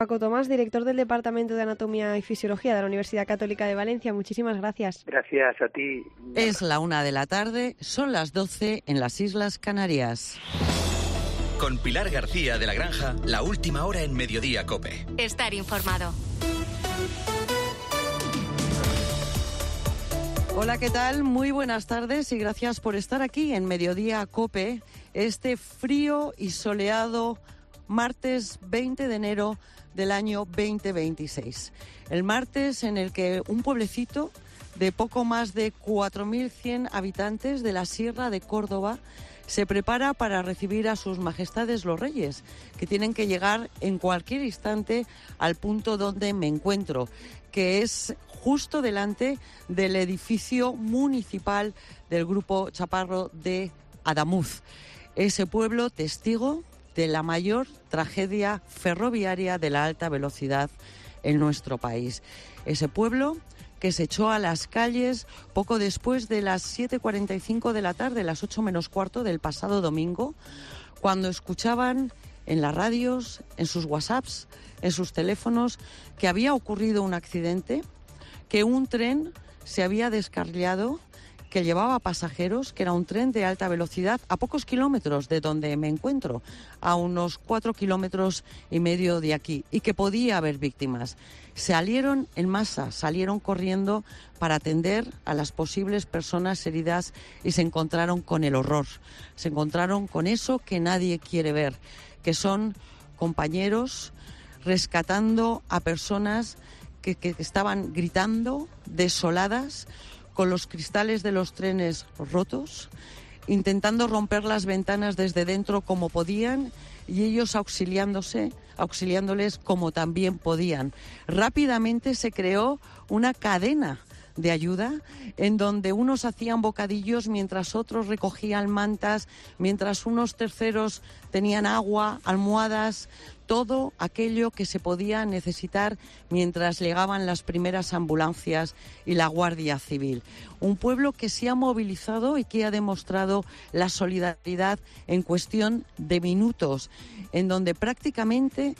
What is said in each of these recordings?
Paco Tomás, director del Departamento de Anatomía y Fisiología de la Universidad Católica de Valencia. Muchísimas gracias. Gracias a ti. Es la 1:00 p.m, son las 12 en las Islas Canarias. Con Pilar García de la Granja, la última hora en Mediodía COPE. Estar informado. Hola, ¿qué tal? Muy buenas tardes y gracias por estar aquí en Mediodía COPE, este frío y soleado martes 20 de enero del año 2026. El martes en el que un pueblecito de poco más de 4.100 habitantes de la Sierra de Córdoba se prepara para recibir a sus majestades los reyes, que tienen que llegar en cualquier instante al punto donde me encuentro, que es justo delante del edificio municipal del Grupo Chaparro de Adamuz, ese pueblo testigo de la mayor tragedia ferroviaria de la alta velocidad en nuestro país. Ese pueblo que se echó a las calles poco después de las 7:45 de la tarde, las 8 menos cuarto del pasado domingo, cuando escuchaban en las radios, en sus WhatsApps, en sus teléfonos, que había ocurrido un accidente, que un tren se había descarrilado, que llevaba pasajeros, que era un tren de alta velocidad a pocos kilómetros de donde me encuentro, a unos 4,5 kilómetros de aquí, y que podía haber víctimas. Salieron en masa, salieron corriendo para atender a las posibles personas heridas y se encontraron con el horror. Se encontraron con eso que nadie quiere ver, que son compañeros rescatando a personas que estaban gritando, desoladas, con los cristales de los trenes rotos, intentando romper las ventanas desde dentro como podían y ellos auxiliándoles como también podían. Rápidamente se creó una cadena de ayuda en donde unos hacían bocadillos mientras otros recogían mantas, mientras unos terceros tenían agua, almohadas, todo aquello que se podía necesitar mientras llegaban las primeras ambulancias y la Guardia Civil. Un pueblo que se ha movilizado y que ha demostrado la solidaridad en cuestión de minutos, en donde prácticamente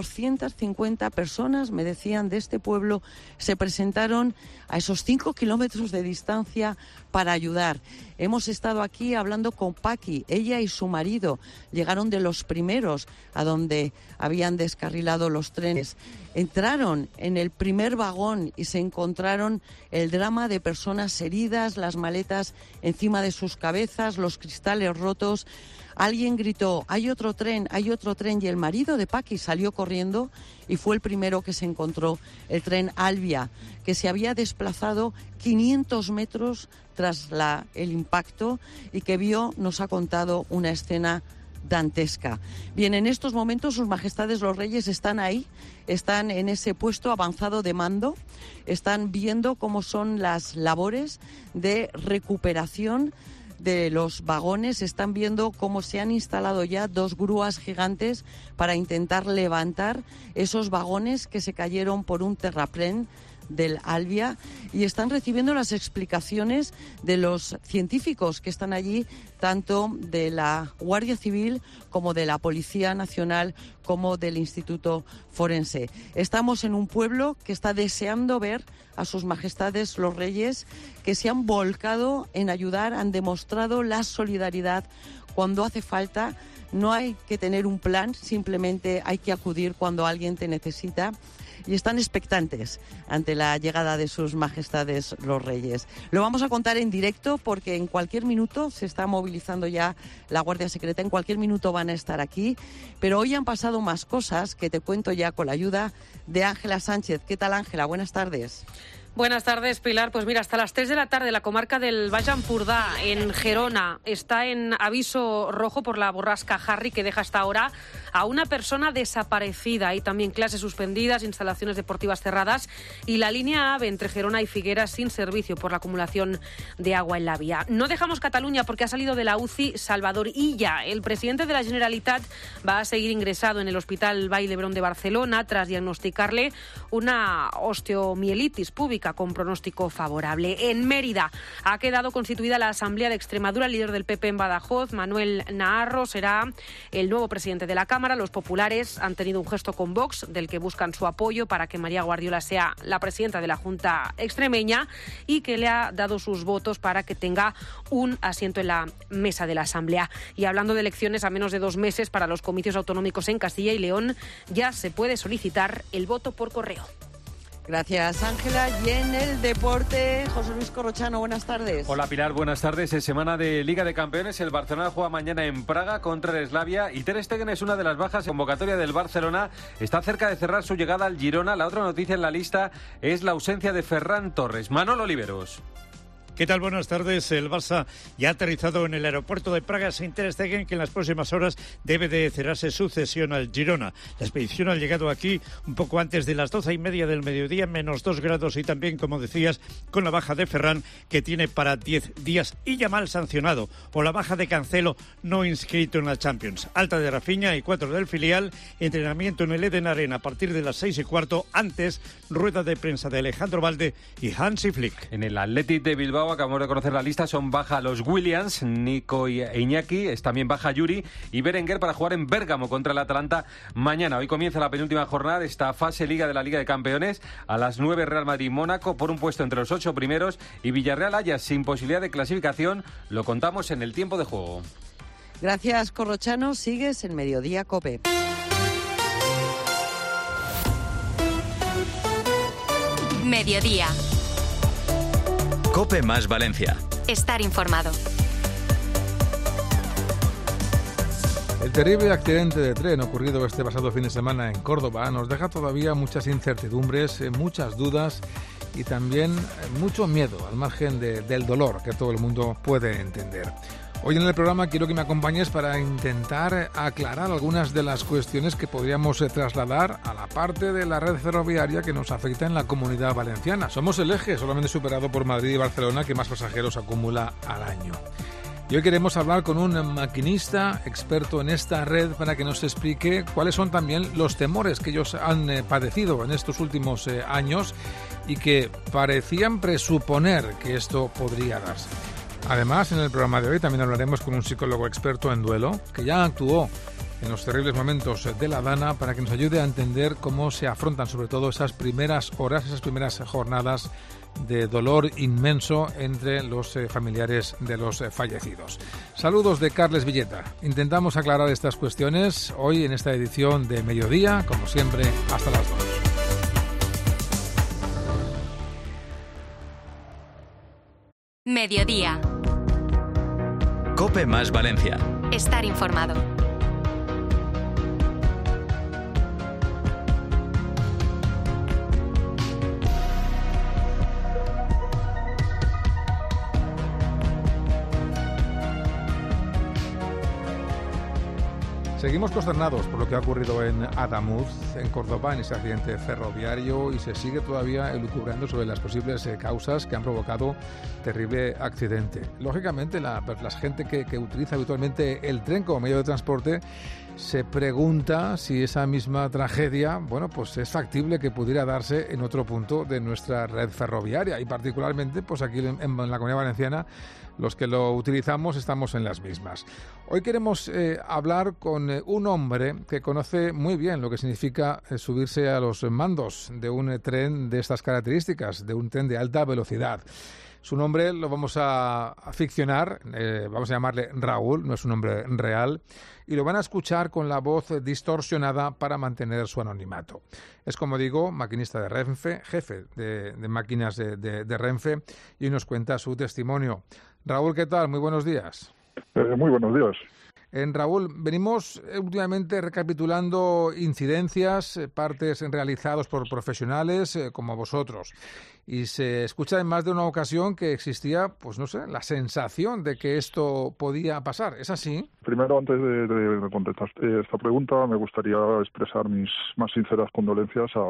250 personas, me decían, de este pueblo, se presentaron a esos 5 kilómetros de distancia para ayudar. Hemos estado aquí hablando con Paqui, ella y su marido llegaron de los primeros a donde habían descarrilado los trenes. Entraron en el primer vagón y se encontraron el drama de personas heridas, las maletas encima de sus cabezas, los cristales rotos. Alguien gritó, hay otro tren, y el marido de Paqui salió corriendo y fue el primero que se encontró el tren Albia, que se había desplazado 500 metros tras el impacto y que nos ha contado una escena dantesca. Bien, en estos momentos sus majestades los reyes están ahí, están en ese puesto avanzado de mando, están viendo cómo son las labores de recuperación de los vagones, están viendo cómo se han instalado ya 2 grúas gigantes para intentar levantar esos vagones que se cayeron por un terraplén del Albia, y están recibiendo las explicaciones de los científicos que están allí, tanto de la Guardia Civil como de la Policía Nacional como del Instituto Forense. Estamos en un pueblo que está deseando ver a sus majestades los reyes, que se han volcado en ayudar, han demostrado la solidaridad cuando hace falta. No hay que tener un plan, simplemente hay que acudir cuando alguien te necesita. Y están expectantes ante la llegada de sus majestades los reyes. Lo vamos a contar en directo porque en cualquier minuto se está movilizando ya la Guardia Secreta, en cualquier minuto van a estar aquí, pero hoy han pasado más cosas que te cuento ya con la ayuda de Ángela Sánchez. ¿Qué tal, Ángela? Buenas tardes. Buenas tardes, Pilar. Pues mira, hasta las 3 de la tarde la comarca del Baix Empordà, en Gerona, está en aviso rojo por la borrasca Harry, que deja hasta ahora a una persona desaparecida. Hay también clases suspendidas, instalaciones deportivas cerradas y la línea AVE entre Gerona y Figueras sin servicio por la acumulación de agua en la vía. No dejamos Cataluña porque ha salido de la UCI Salvador Illa. El presidente de la Generalitat va a seguir ingresado en el Hospital Vall d'Hebron de Barcelona tras diagnosticarle una osteomielitis púbica Católica con pronóstico favorable. En Mérida ha quedado constituida la Asamblea de Extremadura. El líder del PP en Badajoz, Manuel Naharro, será el nuevo presidente de la Cámara. Los populares han tenido un gesto con Vox, del que buscan su apoyo para que María Guardiola sea la presidenta de la Junta extremeña y que le ha dado sus votos para que tenga un asiento en la mesa de la Asamblea. Y hablando de elecciones, a menos de 2 meses para los comicios autonómicos en Castilla y León, ya se puede solicitar el voto por correo. Gracias, Ángela. Y en el deporte, José Luis Corrochano, buenas tardes. Hola, Pilar, buenas tardes. Es semana de Liga de Campeones. El Barcelona juega mañana en Praga contra el Slavia y Ter Stegen es una de las bajas en convocatoria del Barcelona. Está cerca de cerrar su llegada al Girona. La otra noticia en la lista es la ausencia de Ferran Torres. Manolo Oliveros. ¿Qué tal? Buenas tardes. El Barça ya ha aterrizado en el aeropuerto de Praga sin Ter Stegen, que en las próximas horas debe de cerrarse su cesión al Girona. La expedición ha llegado aquí un poco antes de las 12:30 del mediodía, menos 2 grados y también, como decías, con la baja de Ferran, que tiene para 10 días y ya mal sancionado, o la baja de Cancelo, no inscrito en la Champions. Alta de Rafinha y 4 del filial, entrenamiento en el Eden Arena a partir de las 6:15, antes rueda de prensa de Alejandro Valde y Hansi Flick. En el Athletic de Bilbao acabamos de conocer la lista, son baja los Williams, Nico e Iñaki, es también baja Yuri y Berenguer para jugar en Bérgamo contra el Atalanta mañana. Hoy comienza la penúltima jornada de esta fase Liga de la Liga de Campeones. A las 9 Real Madrid-Mónaco por un puesto entre los 8 primeros y Villarreal-Ajax sin posibilidad de clasificación. Lo contamos en el tiempo de juego. Gracias, Corrochano. Sigues en Mediodía COPE. Mediodía. COPE más Valencia. Estar informado. El terrible accidente de tren ocurrido este pasado fin de semana en Córdoba nos deja todavía muchas incertidumbres, muchas dudas y también mucho miedo, al margen del dolor que todo el mundo puede entender. Hoy en el programa quiero que me acompañes para intentar aclarar algunas de las cuestiones que podríamos trasladar a la parte de la red ferroviaria que nos afecta en la Comunidad Valenciana. Somos el eje solamente superado por Madrid y Barcelona que más pasajeros acumula al año. Y hoy queremos hablar con un maquinista experto en esta red para que nos explique cuáles son también los temores que ellos han padecido en estos últimos años y que parecían presuponer que esto podría darse. Además, en el programa de hoy también hablaremos con un psicólogo experto en duelo que ya actuó en los terribles momentos de la Dana para que nos ayude a entender cómo se afrontan sobre todo esas primeras horas, esas primeras jornadas de dolor inmenso entre los familiares de los fallecidos. Saludos de Carles Villeta. Intentamos aclarar estas cuestiones hoy en esta edición de Mediodía, como siempre, hasta las 2. Mediodía. COPE más Valencia. Estar informado. Seguimos consternados por lo que ha ocurrido en Adamuz, en Córdoba, en ese accidente ferroviario, y se sigue todavía elucubrando sobre las posibles causas que han provocado terrible accidente. Lógicamente, la gente que utiliza habitualmente el tren como medio de transporte se pregunta si esa misma tragedia, bueno, pues es factible que pudiera darse en otro punto de nuestra red ferroviaria, y particularmente, pues aquí en la Comunidad Valenciana, los que lo utilizamos estamos en las mismas. Hoy queremos hablar con un hombre que conoce muy bien lo que significa subirse a los mandos de un tren de estas características, de un tren de alta velocidad. Su nombre lo vamos a ficcionar, vamos a llamarle Raúl, no es un nombre real, y lo van a escuchar con la voz distorsionada para mantener su anonimato. Es, como digo, maquinista de Renfe, jefe de máquinas de Renfe, y nos cuenta su testimonio. Raúl, ¿qué tal? Muy buenos días. Muy buenos días. Raúl, venimos últimamente recapitulando incidencias, partes realizados por profesionales como vosotros. Y se escucha en más de una ocasión que existía, pues no sé, la sensación de que esto podía pasar. ¿Es así? Primero, antes de contestar esta pregunta, me gustaría expresar mis más sinceras condolencias a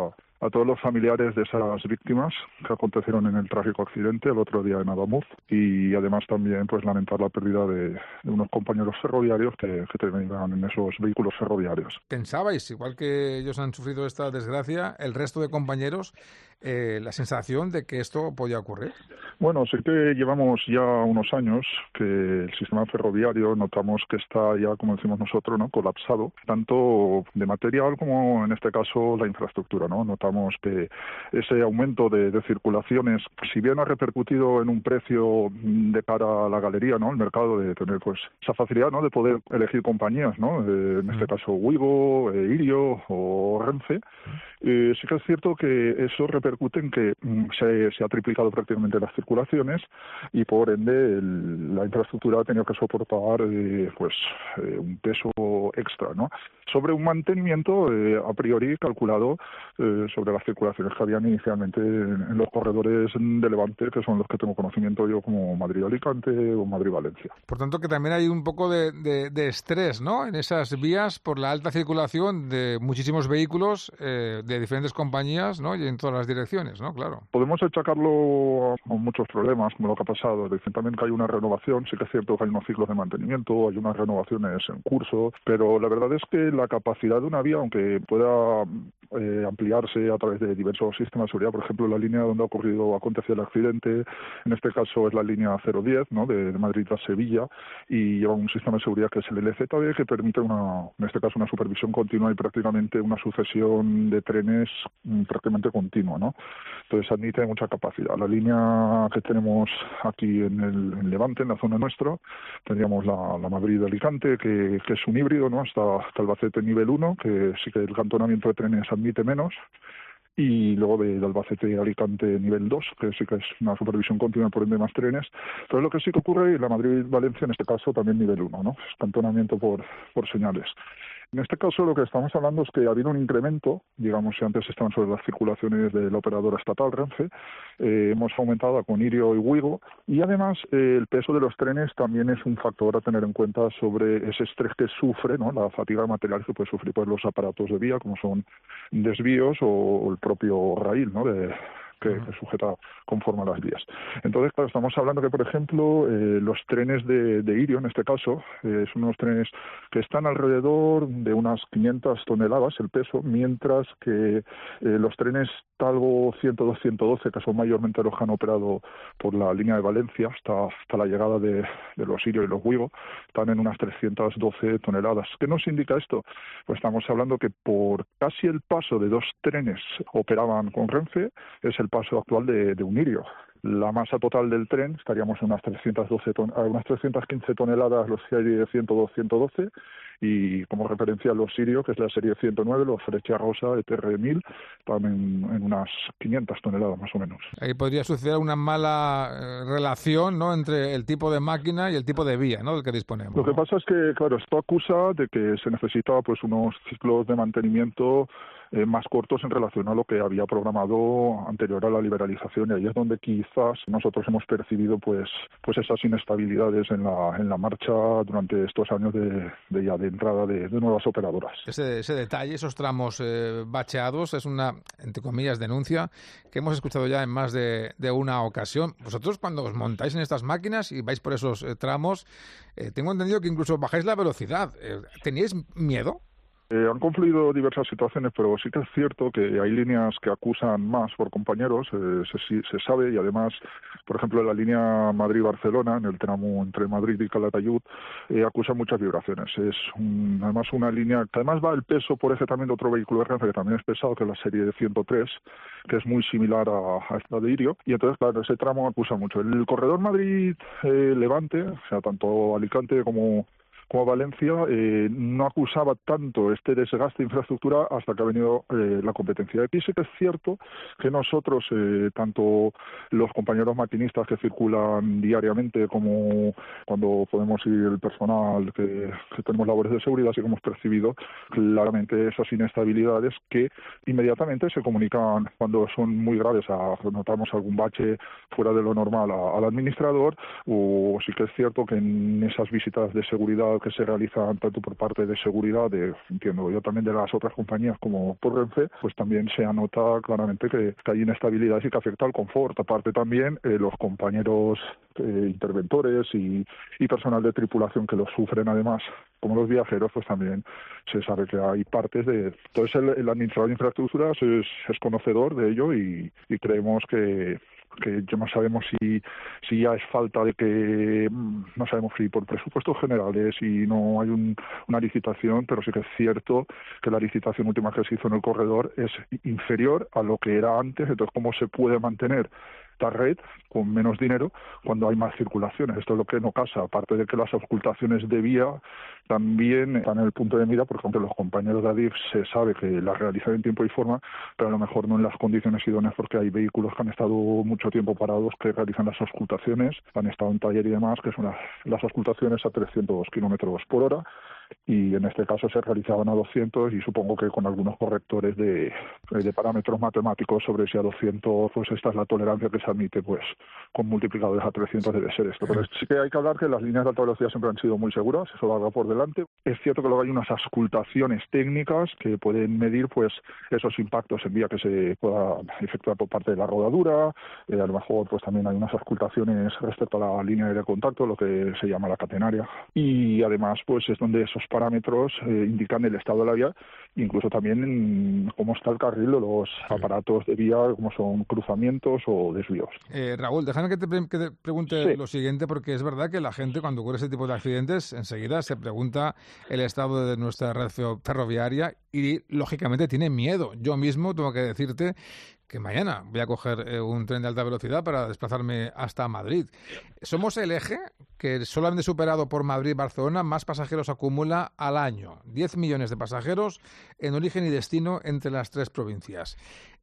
a todos los familiares de esas víctimas que acontecieron en el trágico accidente el otro día en Adamuz, y además también pues lamentar la pérdida de unos compañeros ferroviarios que tenían en esos vehículos ferroviarios. ¿Pensabais, igual que ellos han sufrido esta desgracia, el resto de compañeros, la sensación de que esto podía ocurrir? Bueno, sí que llevamos ya unos años que el sistema ferroviario notamos que está ya, como decimos nosotros, ¿no?, colapsado, tanto de material como en este caso la infraestructura, ¿no? Notamos que ese aumento de circulaciones, si bien ha repercutido en un precio de cara a la galería, ¿no?, el mercado, de tener pues esa facilidad, ¿no?, de poder elegir compañías, ¿no?, en este caso Wigo, Irio o Renfe, sí que es cierto que eso repercute en que se ha triplicado prácticamente las circulaciones y por ende la infraestructura ha tenido que soportar un peso extra, ¿no?, sobre un mantenimiento a priori calculado sobre las circulaciones que habían inicialmente en los corredores de Levante, que son los que tengo conocimiento yo, como Madrid-Alicante o Madrid-Valencia. Por tanto, que también hay un poco de estrés, ¿no?, en esas vías por la alta circulación de muchísimos vehículos de diferentes compañías, ¿no?, y en todas las direcciones, ¿no? Claro. Podemos achacarlo a muchos problemas, como lo que ha pasado. Dicen también que hay una renovación, sí que es cierto que hay unos ciclos de mantenimiento, hay unas renovaciones en curso, pero la verdad es que la capacidad de una vía, aunque pueda ampliarse a través de diversos sistemas de seguridad, por ejemplo, la línea donde ha acontecido el accidente, en este caso es la línea 010, ¿no?, de Madrid a Sevilla, y lleva un sistema de seguridad que es el LZB, que permite en este caso una supervisión continua y prácticamente una sucesión de trenes prácticamente continua, ¿no? Entonces admite mucha capacidad. La línea que tenemos aquí en Levante, en la zona nuestra, tendríamos la Madrid-Alicante, que es un híbrido, ¿no?, hasta Albacete nivel 1, que sí que el cantonamiento de trenes admite menos, y luego de Albacete a Alicante nivel 2, que sí que es una supervisión continua por ende más trenes. Entonces lo que sí que ocurre en la Madrid-Valencia, en este caso también nivel 1, ¿no?, es cantonamiento por señales. En este caso lo que estamos hablando es que ha habido un incremento, digamos, si antes estaban sobre las circulaciones de la operadora estatal Renfe, hemos aumentado con Irio y Wigo, y además el peso de los trenes también es un factor a tener en cuenta sobre ese estrés que sufre, ¿no?, la fatiga material que puede sufrir pues los aparatos de vía, como son desvíos o el propio raíl, ¿no?, que sujeta conforme a las vías. Entonces, claro, estamos hablando que, por ejemplo, los trenes de Irio, en este caso, son unos trenes que están alrededor de unas 500 toneladas el peso, mientras que los trenes Talgo 102-112, que son mayormente los que han operado por la línea de Valencia hasta la llegada de los Irio y los Wigo, están en unas 312 toneladas. ¿Qué nos indica esto? Pues estamos hablando que por casi el paso de 2 trenes operaban con Renfe, es el paso actual de un Irio. La masa total del tren estaríamos en unas 315 toneladas los serie 102-112, y como referencia los Irio, que es la serie 109, los Freccia Rosa ETR1000, están en unas 500 toneladas más o menos. Ahí podría suceder una mala relación, ¿no?, entre el tipo de máquina y el tipo de vía, ¿no?, del que disponemos. Lo que pasa es que, claro, esto acusa de que se necesita pues unos ciclos de mantenimiento más cortos en relación a lo que había programado anterior a la liberalización, y ahí es donde quizás nosotros hemos percibido pues esas inestabilidades en la marcha durante estos años de entrada de nuevas operadoras. Ese detalle, esos tramos bacheados, es una, entre comillas, denuncia que hemos escuchado ya en más de una ocasión. Vosotros, cuando os montáis en estas máquinas y vais por esos tramos, tengo entendido que incluso bajáis la velocidad. ¿Teníais miedo? Han confluido diversas situaciones, pero sí que es cierto que hay líneas que acusan más por compañeros, se sabe, y además, por ejemplo, en la línea Madrid-Barcelona, en el tramo entre Madrid y Calatayud, acusa muchas vibraciones. Es además una línea que además va el peso por eje también de otro vehículo de Renfe, que también es pesado, que es la serie 103, que es muy similar a esta de Irio, y entonces, claro, ese tramo acusa mucho. El corredor Madrid-Levante, o sea, tanto Alicante como Valencia, no acusaba tanto este desgaste de infraestructura hasta que ha venido la competencia. Aquí sí que es cierto que nosotros, tanto los compañeros maquinistas que circulan diariamente como cuando podemos ir el personal que tenemos labores de seguridad, sí que hemos percibido claramente esas inestabilidades que inmediatamente se comunican cuando son muy graves, notamos algún bache fuera de lo normal al administrador, o sí que es cierto que en esas visitas de seguridad que se realizan tanto por parte de seguridad, entiendo yo también de las otras compañías como por Renfe, pues también se anota claramente que hay inestabilidad y que afecta al confort. Aparte también los compañeros interventores y personal de tripulación que lo sufren además, como los viajeros, pues también se sabe que hay partes de... Entonces el administrador de infraestructuras es conocedor de ello y creemos que ya no sabemos si ya es falta de que, no sabemos si por presupuestos generales y no hay una licitación, pero sí que es cierto que la licitación última que se hizo en el corredor es inferior a lo que era antes. Entonces, ¿cómo se puede mantener esta red con menos dinero cuando hay más circulaciones? Esto es lo que no casa, aparte de que las auscultaciones de vía también están en el punto de mira, porque aunque los compañeros de Adif se sabe que las realizan en tiempo y forma, pero a lo mejor no en las condiciones idóneas, porque hay vehículos que han estado mucho tiempo parados que realizan las auscultaciones, han estado en taller y demás, que son las auscultaciones a 300 kilómetros por hora, y en este caso se realizaban a 200, y supongo que con algunos correctores de parámetros matemáticos sobre si a 200 pues esta es la tolerancia que se admite, pues con multiplicadores a 300 debe ser esto. Pero sí que hay que hablar que las líneas de alta velocidad siempre han sido muy seguras, eso va por delante. Es cierto que luego hay unas auscultaciones técnicas que pueden medir pues esos impactos en vía que se pueda efectuar por parte de la rodadura, a lo mejor pues también hay unas auscultaciones respecto a la línea de contacto, lo que se llama la catenaria, y además pues es donde esos parámetros indican el estado de la vía, incluso también cómo está el carril o los aparatos de vía, como son cruzamientos o desvíos. Raúl, déjame que te pregunte lo siguiente, porque es verdad que la gente cuando ocurre ese tipo de accidentes enseguida se pregunta el estado de nuestra red ferroviaria y lógicamente tiene miedo. Yo mismo tengo que decirte que mañana voy a coger un tren de alta velocidad para desplazarme hasta Madrid. Somos el eje que solamente superado por Madrid-Barcelona más pasajeros acumula al año. 10 millones de pasajeros en origen y destino entre las tres provincias.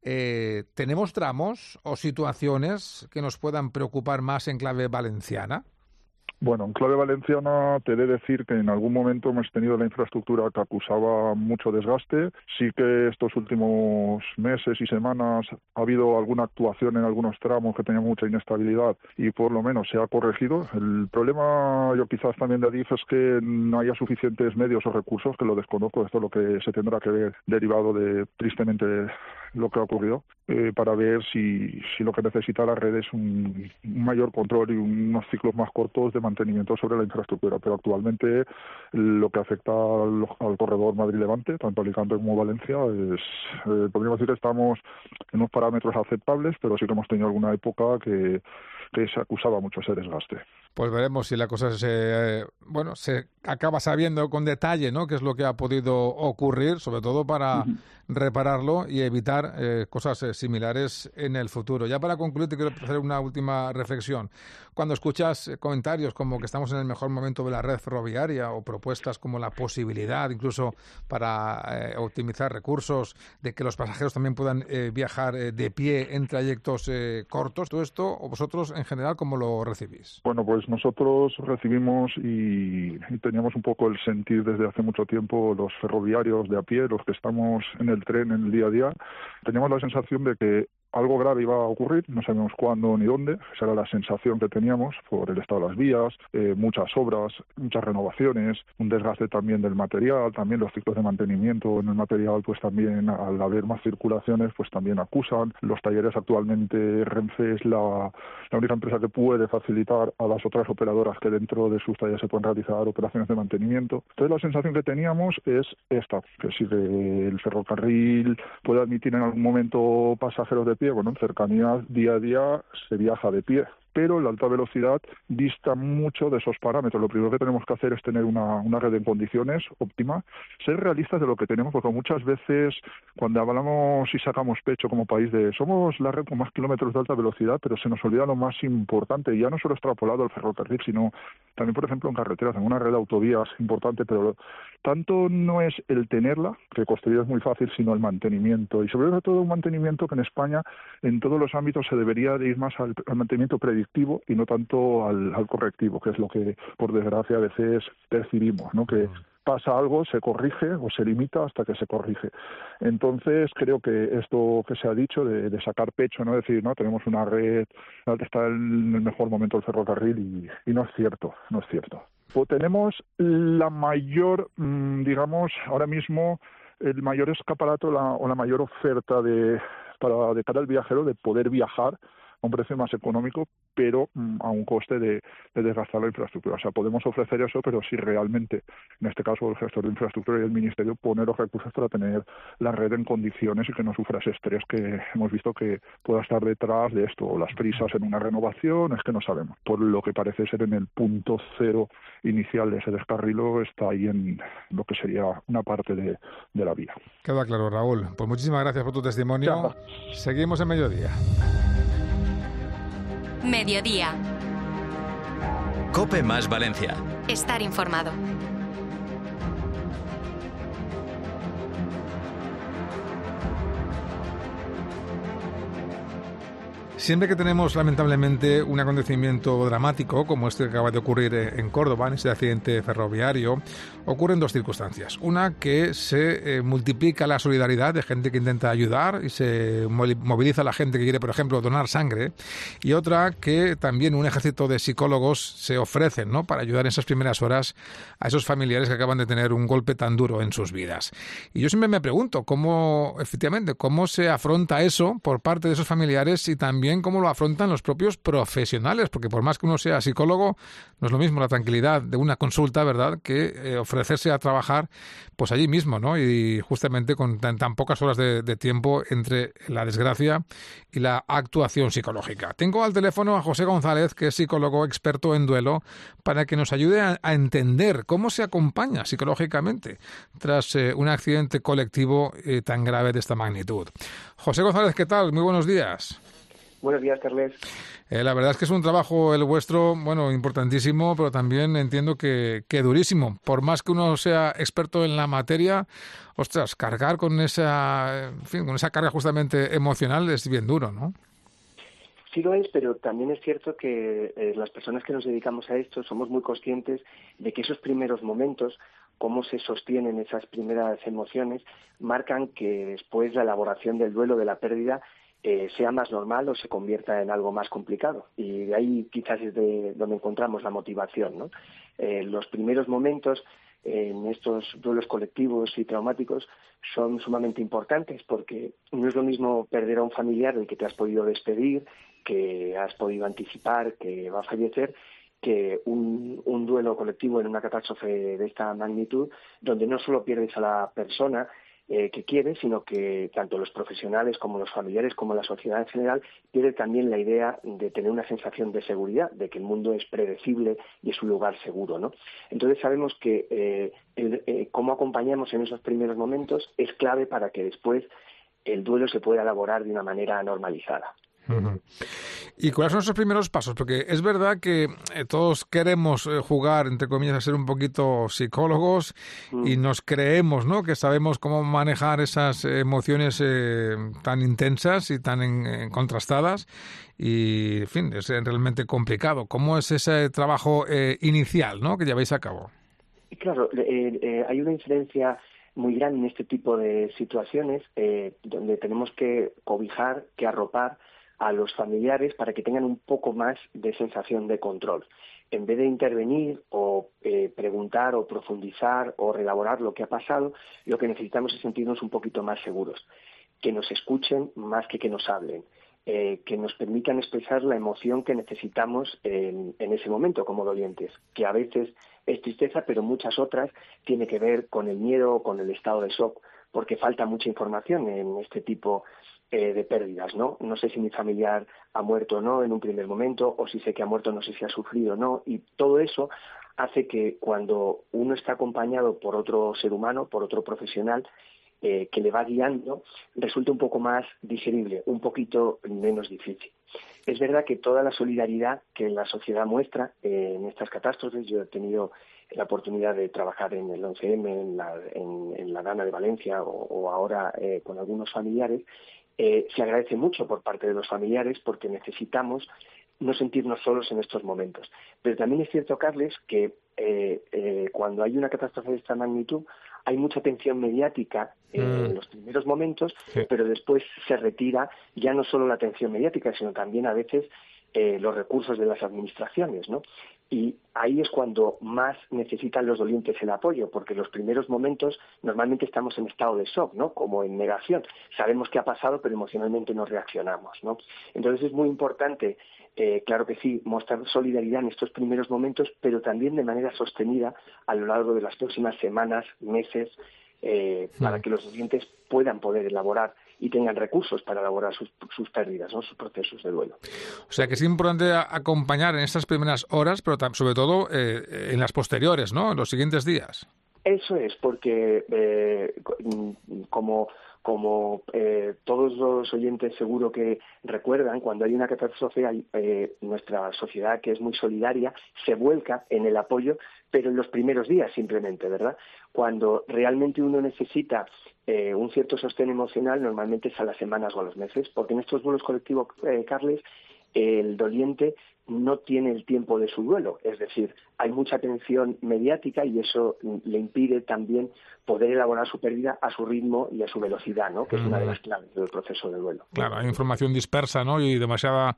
¿Tenemos tramos o situaciones que nos puedan preocupar más en clave valenciana? Bueno, en clave valenciana te he de decir que en algún momento hemos tenido la infraestructura que acusaba mucho desgaste. Sí que estos últimos meses y semanas ha habido alguna actuación en algunos tramos que tenían mucha inestabilidad y por lo menos se ha corregido. El problema, yo quizás también de Adif, es que no haya suficientes medios o recursos, que lo desconozco, esto es lo que se tendrá que ver derivado de, tristemente, lo que ha ocurrido, para ver si lo que necesita la red es un mayor control y unos ciclos más cortos de mantenimiento sobre la infraestructura. Pero actualmente lo que afecta al corredor Madrid-Levante, tanto Alicante como Valencia, podríamos decir que estamos en unos parámetros aceptables, pero sí que hemos tenido alguna época que se acusaba mucho ese desgaste. Pues veremos si la cosa se acaba sabiendo con detalle, ¿no?, qué es lo que ha podido ocurrir, sobre todo para repararlo y evitar cosas similares en el futuro. Ya para concluir, te quiero hacer una última reflexión. Cuando escuchas comentarios como que estamos en el mejor momento de la red ferroviaria o propuestas como la posibilidad, incluso para optimizar recursos, de que los pasajeros también puedan viajar de pie en trayectos cortos, todo esto, o vosotros en general, ¿cómo lo recibís? Bueno, pues nosotros recibimos y teníamos un poco el sentir desde hace mucho tiempo, los ferroviarios de a pie, los que estamos en el tren en el día a día, teníamos la sensación de que algo grave iba a ocurrir, no sabemos cuándo ni dónde. Esa era la sensación que teníamos por el estado de las vías, muchas obras, muchas renovaciones, un desgaste también del material, también los ciclos de mantenimiento en el material, pues también al haber más circulaciones, pues también acusan. Los talleres actualmente, Renfe es la única empresa que puede facilitar a las otras operadoras que dentro de sus talleres se pueden realizar operaciones de mantenimiento. Entonces la sensación que teníamos es esta, que si el ferrocarril puede admitir en algún momento pasajeros de pie, bueno, en cercanías día a día se viaja de pie, pero la alta velocidad dista mucho de esos parámetros. Lo primero que tenemos que hacer es tener una red en condiciones óptima, ser realistas de lo que tenemos, porque muchas veces cuando hablamos y sacamos pecho como país de somos la red con más kilómetros de alta velocidad, pero se nos olvida lo más importante, ya no solo extrapolado al ferrocarril, sino también, por ejemplo, en carreteras, en una red de autovías importante, pero tanto no es el tenerla, que construir es muy fácil, sino el mantenimiento, y sobre todo un mantenimiento que en España en todos los ámbitos se debería de ir más al mantenimiento predictivo y no tanto al correctivo, que es lo que por desgracia a veces percibimos, ¿no?, que pasa algo, se corrige o se limita hasta que se corrige. Entonces creo que esto que se ha dicho de sacar pecho, no decir, no, tenemos una red que está en el mejor momento del ferrocarril y no es cierto, no es cierto. Pues tenemos la mayor, digamos, ahora mismo, el mayor escaparate o la mayor oferta de cara al viajero de poder viajar a un precio más económico, pero a un coste de desgastar la infraestructura. O sea, podemos ofrecer eso, pero si realmente, en este caso, el gestor de infraestructura y el Ministerio pone los recursos para tener la red en condiciones y que no sufra ese estrés que hemos visto que pueda estar detrás de esto, o las prisas en una renovación, es que no sabemos. Por lo que parece ser en el punto cero inicial de ese descarrilo, está ahí en lo que sería una parte de la vía. Queda claro, Raúl. Pues muchísimas gracias por tu testimonio. Claro. Seguimos en Mediodía. Mediodía. COPE más Valencia. Estar informado. Siempre que tenemos, lamentablemente, un acontecimiento dramático, como este que acaba de ocurrir en Córdoba, en ese accidente ferroviario, ocurren dos circunstancias. Una, que se multiplica la solidaridad de gente que intenta ayudar y se moviliza la gente que quiere, por ejemplo, donar sangre. Y otra, que también un ejército de psicólogos se ofrecen, ¿no?, para ayudar en esas primeras horas a esos familiares que acaban de tener un golpe tan duro en sus vidas. Y yo siempre me pregunto cómo se afronta eso por parte de esos familiares y también cómo lo afrontan los propios profesionales, porque por más que uno sea psicólogo, no es lo mismo la tranquilidad de una consulta, ¿verdad?, que ofrecerse a trabajar pues allí mismo, ¿no? Y justamente con tan pocas horas de tiempo entre la desgracia y la actuación psicológica. Tengo al teléfono a José González, que es psicólogo experto en duelo, para que nos ayude a entender cómo se acompaña psicológicamente tras un accidente colectivo tan grave de esta magnitud. José González, ¿qué tal? Muy buenos días. Buenos días, Carles. La verdad es que es un trabajo el vuestro, bueno, importantísimo, pero también entiendo que durísimo. Por más que uno sea experto en la materia, ostras, cargar con esa carga justamente emocional es bien duro, ¿no? Sí lo es, pero también es cierto que las personas que nos dedicamos a esto somos muy conscientes de que esos primeros momentos, cómo se sostienen esas primeras emociones, marcan que después la elaboración del duelo de la pérdida sea más normal o se convierta en algo más complicado. Y de ahí quizás es de donde encontramos la motivación, ¿no? Los primeros momentos en estos duelos colectivos y traumáticos son sumamente importantes porque no es lo mismo perder a un familiar del que te has podido despedir, que has podido anticipar que va a fallecer, que un duelo colectivo en una catástrofe de esta magnitud, donde no solo pierdes a la persona que quieres, sino que tanto los profesionales como los familiares como la sociedad en general pierde también la idea de tener una sensación de seguridad, de que el mundo es predecible y es un lugar seguro, ¿no? Entonces sabemos que cómo acompañamos en esos primeros momentos es clave para que después el duelo se pueda elaborar de una manera normalizada. Uh-huh. ¿Y cuáles son esos primeros pasos? Porque es verdad que todos queremos jugar, entre comillas, a ser un poquito psicólogos y nos creemos, ¿no?, que sabemos cómo manejar esas emociones tan intensas y tan contrastadas y, en fin, es realmente complicado. ¿Cómo es ese trabajo inicial, ¿no?, que lleváis a cabo? Claro, hay una incidencia muy grande en este tipo de situaciones donde tenemos que cobijar, que arropar a los familiares para que tengan un poco más de sensación de control. En vez de intervenir o preguntar o profundizar o reelaborar lo que ha pasado, lo que necesitamos es sentirnos un poquito más seguros, que nos escuchen más que nos hablen, que nos permitan expresar la emoción que necesitamos en ese momento como dolientes, que a veces es tristeza, pero muchas otras tiene que ver con el miedo o con el estado de shock, porque falta mucha información en este tipo de pérdidas, ¿no? No sé si mi familiar ha muerto o no en un primer momento, o si sé que ha muerto, no sé si ha sufrido o no, y todo eso hace que cuando uno está acompañado por otro ser humano, por otro profesional, que le va guiando, resulta un poco más digerible, un poquito menos difícil. Es verdad que toda la solidaridad que la sociedad muestra en estas catástrofes, yo he tenido la oportunidad de trabajar en el 11M, en la Dana de Valencia o ahora con algunos familiares, se agradece mucho por parte de los familiares porque necesitamos no sentirnos solos en estos momentos. Pero también es cierto, Carles, que cuando hay una catástrofe de esta magnitud hay mucha atención mediática en los primeros momentos, pero después se retira ya no solo la atención mediática, sino también a veces los recursos de las administraciones, ¿no? Y ahí es cuando más necesitan los dolientes el apoyo, porque en los primeros momentos normalmente estamos en estado de shock, ¿no? Como en negación. Sabemos qué ha pasado, pero emocionalmente no reaccionamos, ¿no? Entonces es muy importante, claro que sí, mostrar solidaridad en estos primeros momentos, pero también de manera sostenida a lo largo de las próximas semanas, meses, para que los dolientes puedan poder elaborar y tengan recursos para elaborar sus pérdidas, ¿no? Sus procesos de duelo. O sea que es importante acompañar en estas primeras horas, pero sobre todo en las posteriores, ¿no? En los siguientes días. Eso es, porque como todos los oyentes seguro que recuerdan, cuando hay una catástrofe, nuestra sociedad, que es muy solidaria, se vuelca en el apoyo, pero en los primeros días simplemente, ¿verdad? Cuando realmente uno necesita un cierto sostén emocional, normalmente es a las semanas o a los meses, porque en estos duelos colectivos, Carles, el doliente no tiene el tiempo de su duelo, es decir, hay mucha atención mediática y eso le impide también poder elaborar su pérdida a su ritmo y a su velocidad, ¿no? Que es una de las claves del proceso de duelo. Claro, hay información dispersa, ¿no? Y demasiado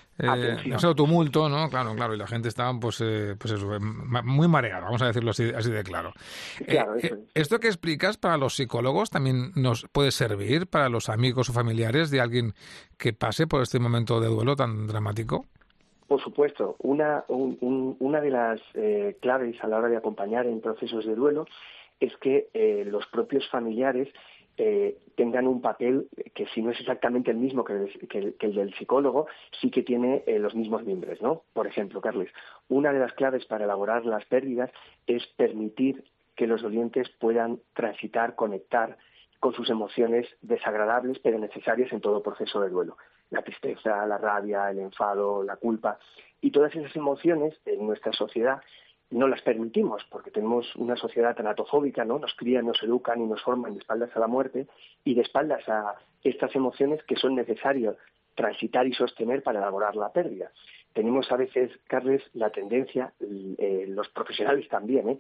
tumulto, ¿no? Claro, y la gente está, pues eso, muy mareada, vamos a decirlo así de claro. Claro, eso es. ¿Esto que explicas para los psicólogos también nos puede servir para los amigos o familiares de alguien que pase por este momento de duelo tan dramático? Por supuesto, una de las claves a la hora de acompañar en procesos de duelo es que los propios familiares tengan un papel que, si no es exactamente el mismo que el del psicólogo, sí que tiene los mismos mimbres, ¿no? Por ejemplo, Carles, una de las claves para elaborar las pérdidas es permitir que los dolientes puedan transitar, conectar con sus emociones desagradables pero necesarias en todo proceso de duelo. La tristeza, la rabia, el enfado, la culpa, y todas esas emociones en nuestra sociedad no las permitimos, porque tenemos una sociedad tanatofóbica, ¿no? Nos crían, nos educan y nos forman de espaldas a la muerte y de espaldas a estas emociones que son necesarias transitar y sostener para elaborar la pérdida. Tenemos a veces, Carles, la tendencia, los profesionales también,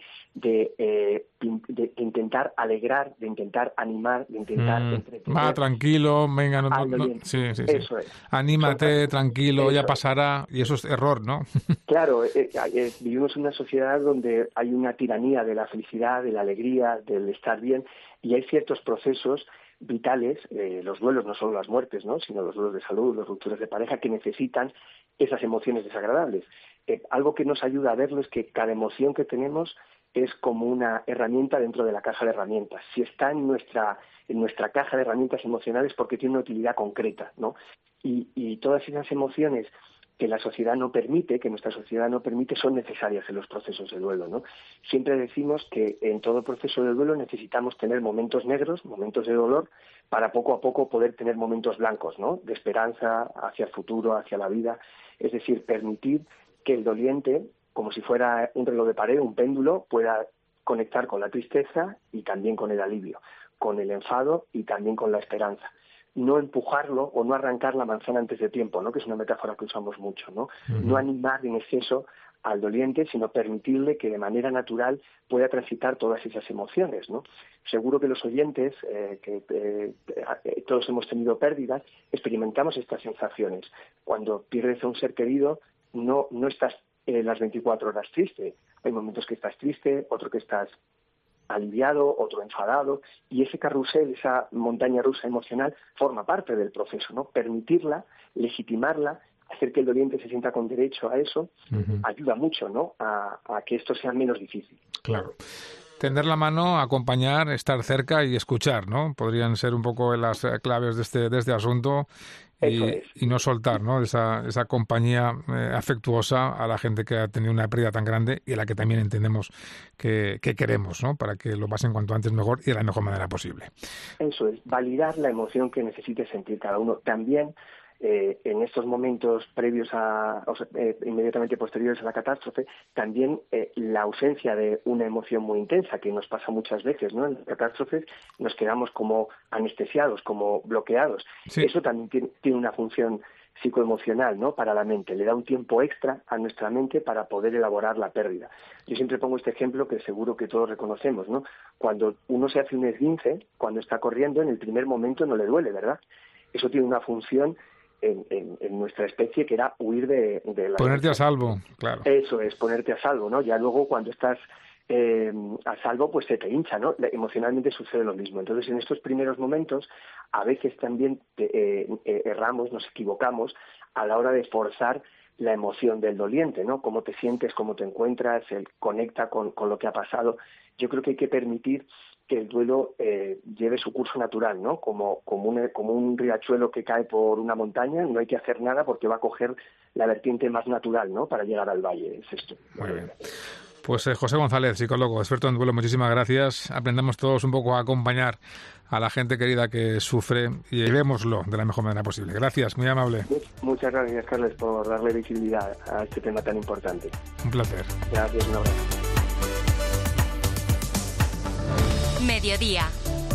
de intentar alegrar, de intentar animar, de intentar entretener. Va, tranquilo, venga, sí. Eso es. Anímate, tranquilo, ya pasará, y eso es error, ¿no? Claro, vivimos en una sociedad donde hay una tiranía de la felicidad, de la alegría, del estar bien, y hay ciertos procesos vitales, los duelos, no solo las muertes, ¿no? Sino los duelos de salud, las rupturas de pareja, que necesitan esas emociones desagradables. Algo que nos ayuda a verlo es que cada emoción que tenemos es como una herramienta dentro de la caja de herramientas. Si está en nuestra caja de herramientas emocionales, porque tiene una utilidad concreta, ¿no? Y todas esas emociones que la sociedad no permite, que nuestra sociedad no permite, son necesarias en los procesos de duelo, ¿no? Siempre decimos que en todo proceso de duelo necesitamos tener momentos negros, momentos de dolor, para poco a poco poder tener momentos blancos, ¿no? De esperanza hacia el futuro, hacia la vida. Es decir, permitir que el doliente, como si fuera un reloj de pared, un péndulo, pueda conectar con la tristeza y también con el alivio, con el enfado y también con la esperanza. No empujarlo o no arrancar la manzana antes de tiempo, ¿no? Que es una metáfora que usamos mucho, ¿no? No animar en exceso al doliente, sino permitirle que de manera natural pueda transitar todas esas emociones, ¿no? Seguro que los oyentes, todos hemos tenido pérdidas, experimentamos estas sensaciones. Cuando pierdes a un ser querido, no estás las 24 horas triste. Hay momentos que estás triste, otro que estás aliviado, otro enfadado, y ese carrusel, esa montaña rusa emocional, forma parte del proceso, ¿no? Permitirla, legitimarla, hacer que el doliente se sienta con derecho a eso, ayuda mucho, ¿no? A que esto sea menos difícil. Claro. Tender la mano, acompañar, estar cerca y escuchar, ¿no? Podrían ser un poco las claves de este asunto y no soltar, ¿no? Esa compañía afectuosa a la gente que ha tenido una pérdida tan grande y a la que también entendemos que queremos, ¿no? Para que lo pasen cuanto antes mejor y de la mejor manera posible. Eso es, validar la emoción que necesite sentir cada uno. También en estos momentos previos inmediatamente posteriores a la catástrofe, también la ausencia de una emoción muy intensa, que nos pasa muchas veces, ¿no? En las catástrofes nos quedamos como anestesiados, como bloqueados. Sí. Eso también tiene una función psicoemocional, ¿no? Para la mente. Le da un tiempo extra a nuestra mente para poder elaborar la pérdida. Yo siempre pongo este ejemplo que seguro que todos reconocemos, ¿no? Cuando uno se hace un esguince, cuando está corriendo, en el primer momento no le duele, ¿verdad? Eso tiene una función en nuestra especie, que era huir de la... Ponerte a salvo, claro. Eso es, ponerte a salvo, ¿no? Ya luego cuando estás a salvo, pues se te hincha, ¿no? Emocionalmente sucede lo mismo. Entonces, en estos primeros momentos, a veces también erramos, nos equivocamos a la hora de forzar la emoción del doliente, ¿no? Cómo te sientes, cómo te encuentras, él conecta con lo que ha pasado. Yo creo que hay que permitir que el duelo lleve su curso natural, ¿no? Como un riachuelo que cae por una montaña, no hay que hacer nada porque va a coger la vertiente más natural, ¿no? Para llegar al valle, es esto. Muy bien. Pues José González, psicólogo, experto en duelo, muchísimas gracias. Aprendamos todos un poco a acompañar a la gente querida que sufre y llevémoslo de la mejor manera posible. Gracias, muy amable. Muchas gracias, Carles, por darle visibilidad a este tema tan importante. Un placer. Gracias, un abrazo. Mediodía.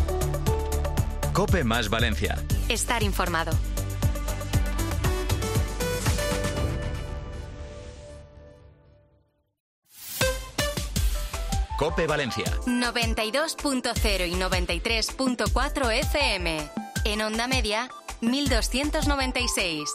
COPE más Valencia. Estar informado. COPE Valencia. 92.0 y 93.4 FM. En onda media, 1296.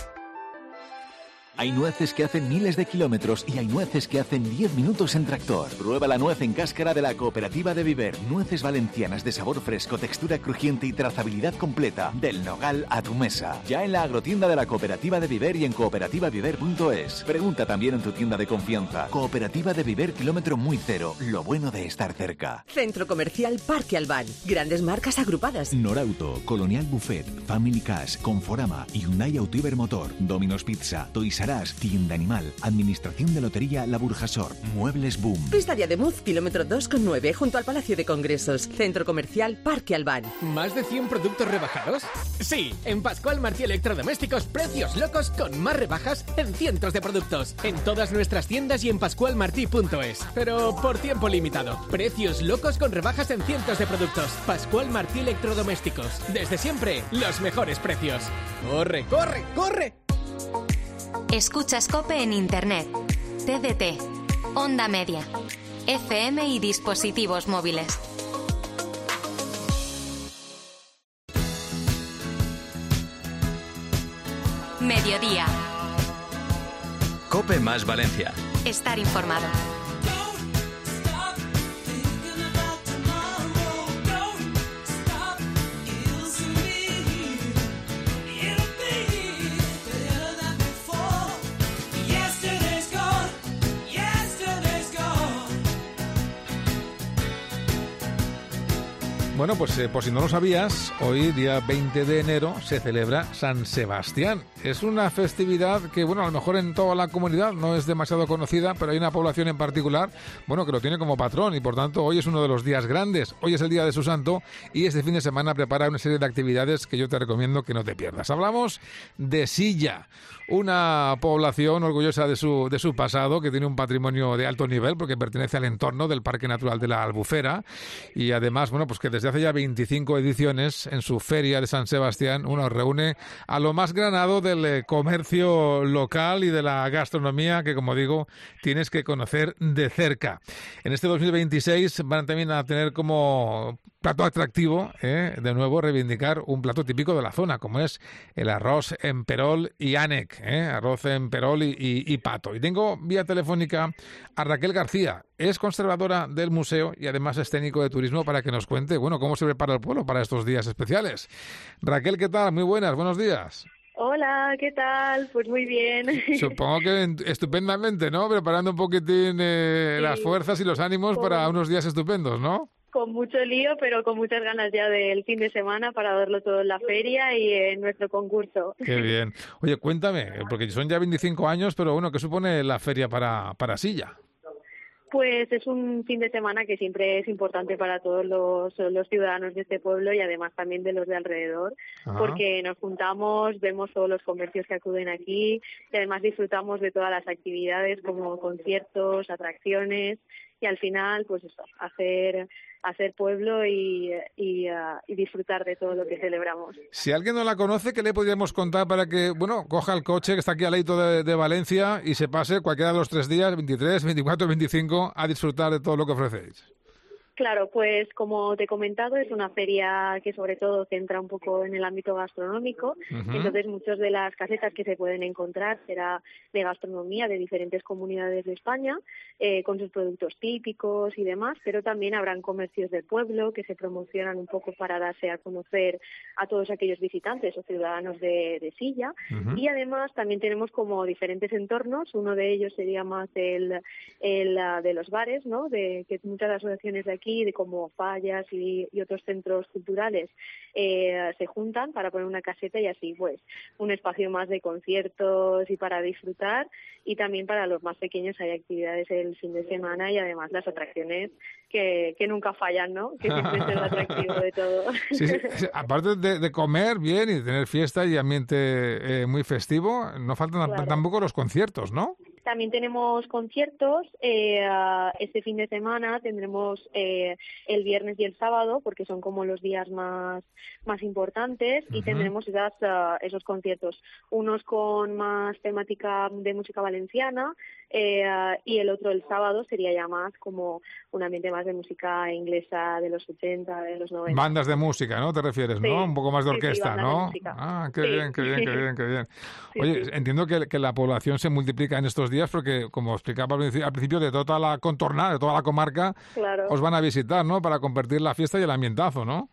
Hay nueces que hacen miles de kilómetros y hay nueces que hacen 10 minutos en tractor. Prueba la nuez en cáscara de la Cooperativa de Viver. Nueces valencianas de sabor fresco, textura crujiente y trazabilidad completa. Del nogal a tu mesa. Ya en la agrotienda de la Cooperativa de Viver y en cooperativaviver.es. Pregunta también en tu tienda de confianza. Cooperativa de Viver, kilómetro muy cero. Lo bueno de estar cerca. Centro Comercial Parque Albán. Grandes marcas agrupadas. Norauto, Colonial Buffet, Family Cash, Conforama, Hyundai Auto Ibermotor, Domino's Pizza, Toys R Us, Tienda Animal, Administración de Lotería La Burjasor, Muebles Boom. Pistaria de Muz, kilómetro 2,9, junto al Palacio de Congresos. Centro Comercial Parque Albán. ¿Más de 100 productos rebajados? Sí, en Pascual Martí Electrodomésticos, precios locos con más rebajas en cientos de productos. En todas nuestras tiendas y en pascualmartí.es. Pero por tiempo limitado. Precios locos con rebajas en cientos de productos. Pascual Martí Electrodomésticos. Desde siempre, los mejores precios. ¡Corre, corre, corre! Escuchas COPE en Internet, TDT, Onda Media, FM y dispositivos móviles. Mediodía. COPE más Valencia. Estar informado. Bueno, pues por si no lo sabías, hoy, día 20 de enero, se celebra San Sebastián. Es una festividad que, bueno, a lo mejor en toda la comunidad no es demasiado conocida, pero hay una población en particular, bueno, que lo tiene como patrón y, por tanto, hoy es uno de los días grandes. Hoy es el día de su santo y este fin de semana prepara una serie de actividades que yo te recomiendo que no te pierdas. Hablamos de Silla, una población orgullosa de su pasado, que tiene un patrimonio de alto nivel porque pertenece al entorno del Parque Natural de la Albufera y además, bueno, pues que desde hace ya 25 ediciones en su feria de San Sebastián uno reúne a lo más granado del comercio local y de la gastronomía que, como digo, tienes que conocer de cerca. En este 2026 van también a tener como plato atractivo, de nuevo, reivindicar un plato típico de la zona, como es el arroz en perol y ànec, arroz en perol y pato. Y tengo vía telefónica a Raquel García, es conservadora del museo y además es técnico de turismo, para que nos cuente, bueno, cómo se prepara el pueblo para estos días especiales. Raquel, ¿qué tal? Muy buenas, buenos días. Hola, ¿qué tal? Pues muy bien. Supongo que estupendamente, ¿no? Preparando un poquitín las fuerzas y los ánimos para unos días estupendos, ¿no? Con mucho lío, pero con muchas ganas ya del fin de semana para verlo todo en la feria y en nuestro concurso. Qué bien. Oye, cuéntame, porque son ya 25 años, pero bueno, ¿qué supone la feria para Silla? Pues es un fin de semana que siempre es importante para todos los ciudadanos de este pueblo y además también de los de alrededor, porque nos juntamos, vemos todos los comercios que acuden aquí y además disfrutamos de todas las actividades como conciertos, atracciones y al final, pues eso, hacer pueblo y disfrutar de todo lo que celebramos. Si alguien no la conoce, ¿qué le podríamos contar para que, bueno, coja el coche que está aquí al ladito de Valencia y se pase cualquiera de los 3 días, 23, 24, 25, a disfrutar de todo lo que ofrecéis? Claro, pues como te he comentado, es una feria que sobre todo centra un poco en el ámbito gastronómico. Entonces, muchas de las casetas que se pueden encontrar será de gastronomía de diferentes comunidades de España, con sus productos típicos y demás, pero también habrán comercios del pueblo que se promocionan un poco para darse a conocer a todos aquellos visitantes o ciudadanos de Silla. Y además también tenemos como diferentes entornos. Uno de ellos sería más el de los bares, ¿no? De que muchas asociaciones de aquí, de como Fallas y otros centros culturales, se juntan para poner una caseta y así pues un espacio más de conciertos y para disfrutar, y también para los más pequeños hay actividades el fin de semana y además las atracciones que nunca fallan, ¿no? Que siempre es el atractivo de todo. Sí. Aparte de comer bien y de tener fiesta y ambiente muy festivo, no faltan tampoco los conciertos, ¿no? También tenemos conciertos. Este fin de semana tendremos el viernes y el sábado, porque son como los días más importantes, y tendremos esos conciertos. Unos con más temática de música valenciana y el otro el sábado sería ya más como un ambiente más de música inglesa de los 80, de los 90. Bandas de música, ¿no? ¿Te refieres, sí, no? Un poco más de orquesta, ¿no? Qué bien. Oye, entiendo que la población se multiplica en estos días porque, como explicaba al principio, de toda la contornada, de toda la comarca, os van a visitar, ¿no? Para compartir la fiesta y el ambientazo, ¿no?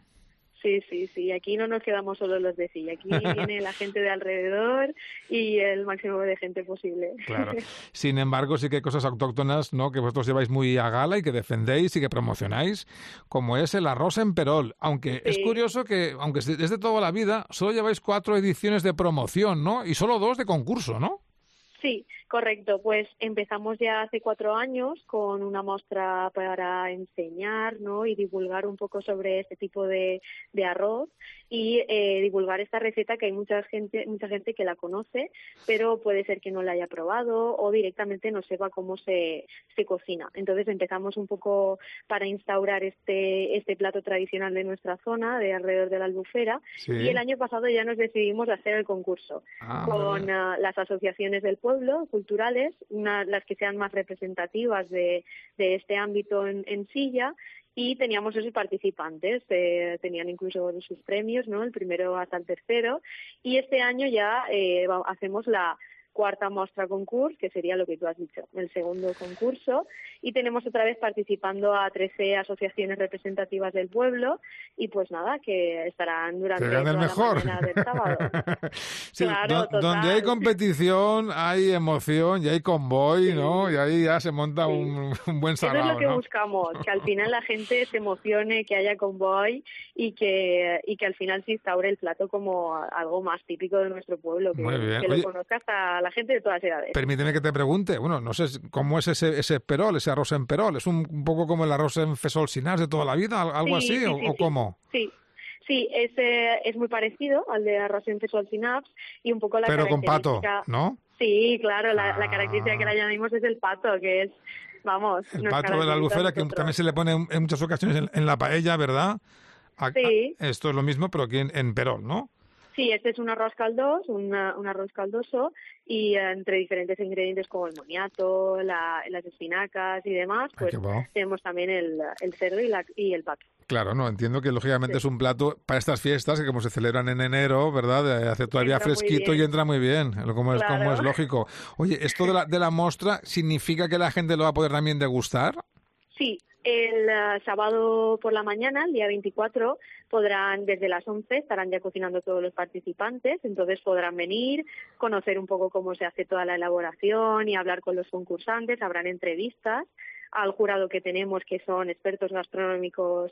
Sí. Aquí no nos quedamos solo los de Silla. Aquí viene la gente de alrededor y el máximo de gente posible. Claro. Sin embargo, sí que hay cosas autóctonas, ¿no? Que vosotros lleváis muy a gala y que defendéis y que promocionáis, como es el arroz en perol. Aunque es curioso que, aunque desde toda la vida, solo lleváis 4 ediciones de promoción, ¿no? Y solo 2 de concurso, ¿no? Sí, correcto. Pues empezamos ya hace 4 años con una muestra para enseñar, ¿no? Y divulgar un poco sobre este tipo de arroz y divulgar esta receta, que hay mucha gente que la conoce, pero puede ser que no la haya probado o directamente no sepa cómo se cocina. Entonces empezamos un poco para instaurar este plato tradicional de nuestra zona, de alrededor de la Albufera, y el año pasado ya nos decidimos a hacer el concurso con las asociaciones del pueblo, culturales, las que sean más representativas de este ámbito en Silla, y teníamos esos participantes, tenían incluso sus premios, ¿no? El primero hasta el tercero, y este año ya hacemos la 4ª muestra concurso, que sería lo que tú has dicho, el segundo concurso, y tenemos otra vez participando a 13 asociaciones representativas del pueblo, y pues nada, que estarán durante toda la mañana del sábado. Sí, claro, donde hay competición, hay emoción y hay convoy, ¿no? Y ahí ya se monta un buen sarao, eso es lo que ¿no? buscamos, que al final la gente se emocione, que haya convoy y que al final se instaure el plato como algo más típico de nuestro pueblo, que lo conozca hasta la gente de todas edades. Permíteme que te pregunte, bueno, no sé cómo es ese perol, ese arroz en perol. ¿Es un poco como el arroz en fesolsinars de toda la vida, algo así, o cómo? Sí, es muy parecido al de arroz en fesolsinars y un poco la característica... Pero con pato, ¿no? Sí, claro, la característica que le añadimos es el pato, que es, vamos... El pato de la Albufera, que también se le pone en muchas ocasiones en la paella, ¿verdad? Esto es lo mismo, pero aquí en perol, ¿no? Sí, este es un arroz caldoso, un arroz caldoso, y entre diferentes ingredientes como el moniato, las espinacas y demás, pues tenemos también el cerdo y el pato. Claro, no, entiendo que lógicamente es un plato para estas fiestas que como se celebran en enero, ¿verdad? Hace todavía entra fresquito y entra muy bien, como es lógico. Oye, ¿esto de la muestra significa que la gente lo va a poder también degustar? Sí. El sábado por la mañana, el día 24, desde las 11, estarán ya cocinando todos los participantes, entonces podrán venir, conocer un poco cómo se hace toda la elaboración y hablar con los concursantes, habrán entrevistas al jurado que tenemos, que son expertos gastronómicos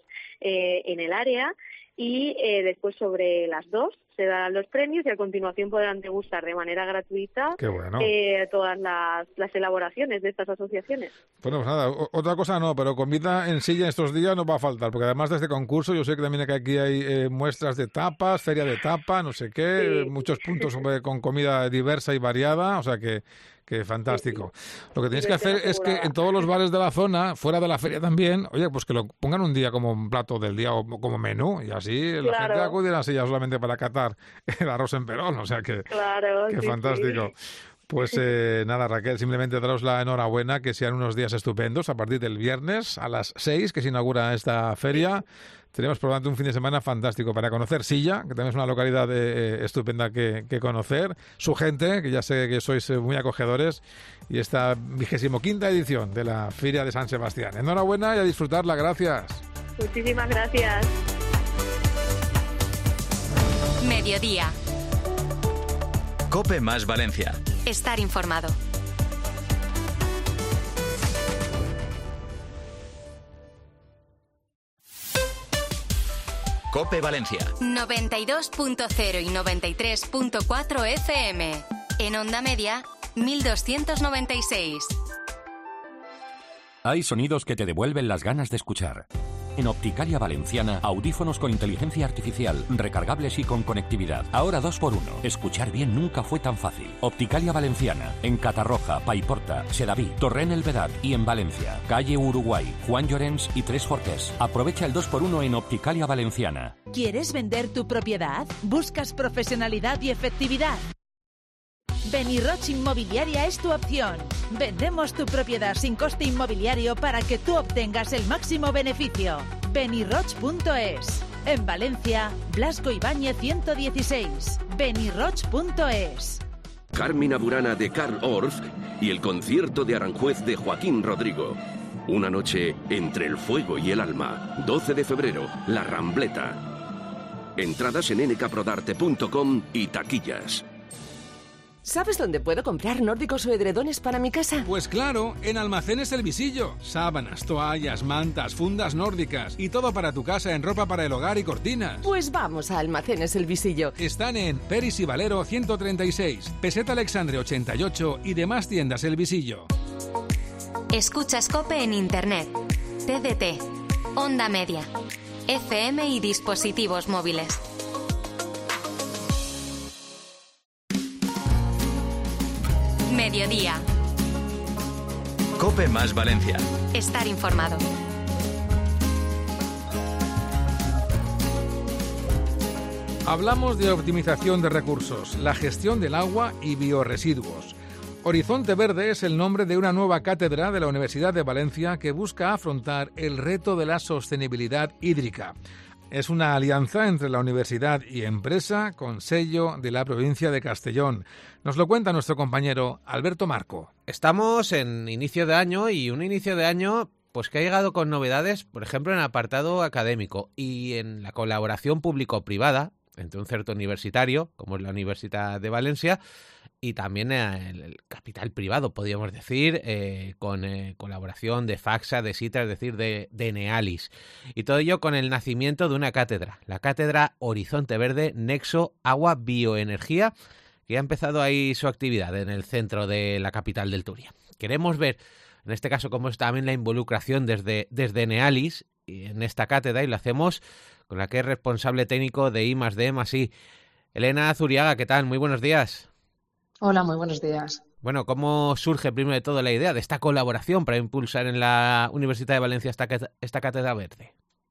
en el área, y después sobre las 2 se darán los premios y a continuación podrán degustar de manera gratuita todas las elaboraciones de estas asociaciones. Bueno, pues nada, otra cosa no, pero comida en Silla estos días no va a faltar, porque además de este concurso yo sé que también aquí hay muestras de tapas, feria de tapa, no sé qué, muchos puntos con comida diversa y variada, o sea que fantástico. Lo que tenéis que hacer es que en todos los bares de la zona, fuera de la feria también, oye, pues que lo pongan un día como un plato del día o como menú, y así la gente acude a Silla solamente para catar el arroz en perol, o sea que fantástico. Pues nada, Raquel, simplemente daros la enhorabuena, que sean unos días estupendos a partir del viernes a las 6, que se inaugura esta feria. Tenemos por delante un fin de semana fantástico para conocer Silla, que también es una localidad estupenda que conocer, su gente, que ya sé que sois muy acogedores, y esta 25ª edición de la Feria de San Sebastián. Enhorabuena y a disfrutarla, gracias. Muchísimas gracias. Mediodía. COPE más Valencia. Estar informado. COPE Valencia. 92.0 y 93.4 FM. En onda media, 1296. Hay sonidos que te devuelven las ganas de escuchar. En Opticalia Valenciana, audífonos con inteligencia artificial, recargables y con conectividad. Ahora 2x1. Escuchar bien nunca fue tan fácil. Opticalia Valenciana, en Catarroja, Paiporta, Sedaví, Torrent el Vedat y en Valencia. Calle Uruguay, Juan Llorens y Tres Forques. Aprovecha el 2x1 en Opticalia Valenciana. ¿Quieres vender tu propiedad? ¿Buscas profesionalidad y efectividad? Beniroch Inmobiliaria es tu opción. Vendemos tu propiedad sin coste inmobiliario para que tú obtengas el máximo beneficio. Beniroch.es. En Valencia, Blasco Ibáñez 116. Beniroch.es. Carmina Burana de Karl Orff y el concierto de Aranjuez de Joaquín Rodrigo. Una noche entre el fuego y el alma. 12 de febrero, La Rambleta. Entradas en nkprodarte.com y taquillas. ¿Sabes dónde puedo comprar nórdicos o edredones para mi casa? Pues claro, en Almacenes El Visillo. Sábanas, toallas, mantas, fundas nórdicas y todo para tu casa en ropa para el hogar y cortinas. Pues vamos a Almacenes El Visillo. Están en Peris y Valero 136, Peseta Alexandre 88 y demás tiendas El Visillo. Escuchas COPE en Internet, TDT, onda media, FM y dispositivos móviles. Mediodía. COPE más Valencia. Estar informado. Hablamos de optimización de recursos, la gestión del agua y biorresiduos. Horizonte Verde es el nombre de una nueva cátedra de la Universidad de Valencia que busca afrontar el reto de la sostenibilidad hídrica. Es una alianza entre la universidad y empresa con sello de la provincia de Castellón. Nos lo cuenta nuestro compañero Alberto Marco. Estamos en inicio de año y un inicio de año pues que ha llegado con novedades, por ejemplo, en el apartado académico y en la colaboración público-privada entre un centro universitario, como es la Universidad de Valencia, y también el capital privado, podríamos decir, con colaboración de FACSA, de SITRA, es decir, de Enealis. Y todo ello con el nacimiento de una cátedra, la cátedra Horizonte Verde Nexo Agua Bioenergía, que ha empezado ahí su actividad en el centro de la capital del Turia. Queremos ver, en este caso, cómo es también la involucración desde Enealis en esta cátedra, y lo hacemos con la que es responsable técnico de I+D+I. Elena Zuriaga, ¿qué tal? Muy buenos días. Hola, muy buenos días. Bueno, ¿cómo surge primero de todo la idea de esta colaboración para impulsar en la Universidad de Valencia esta cátedra verde?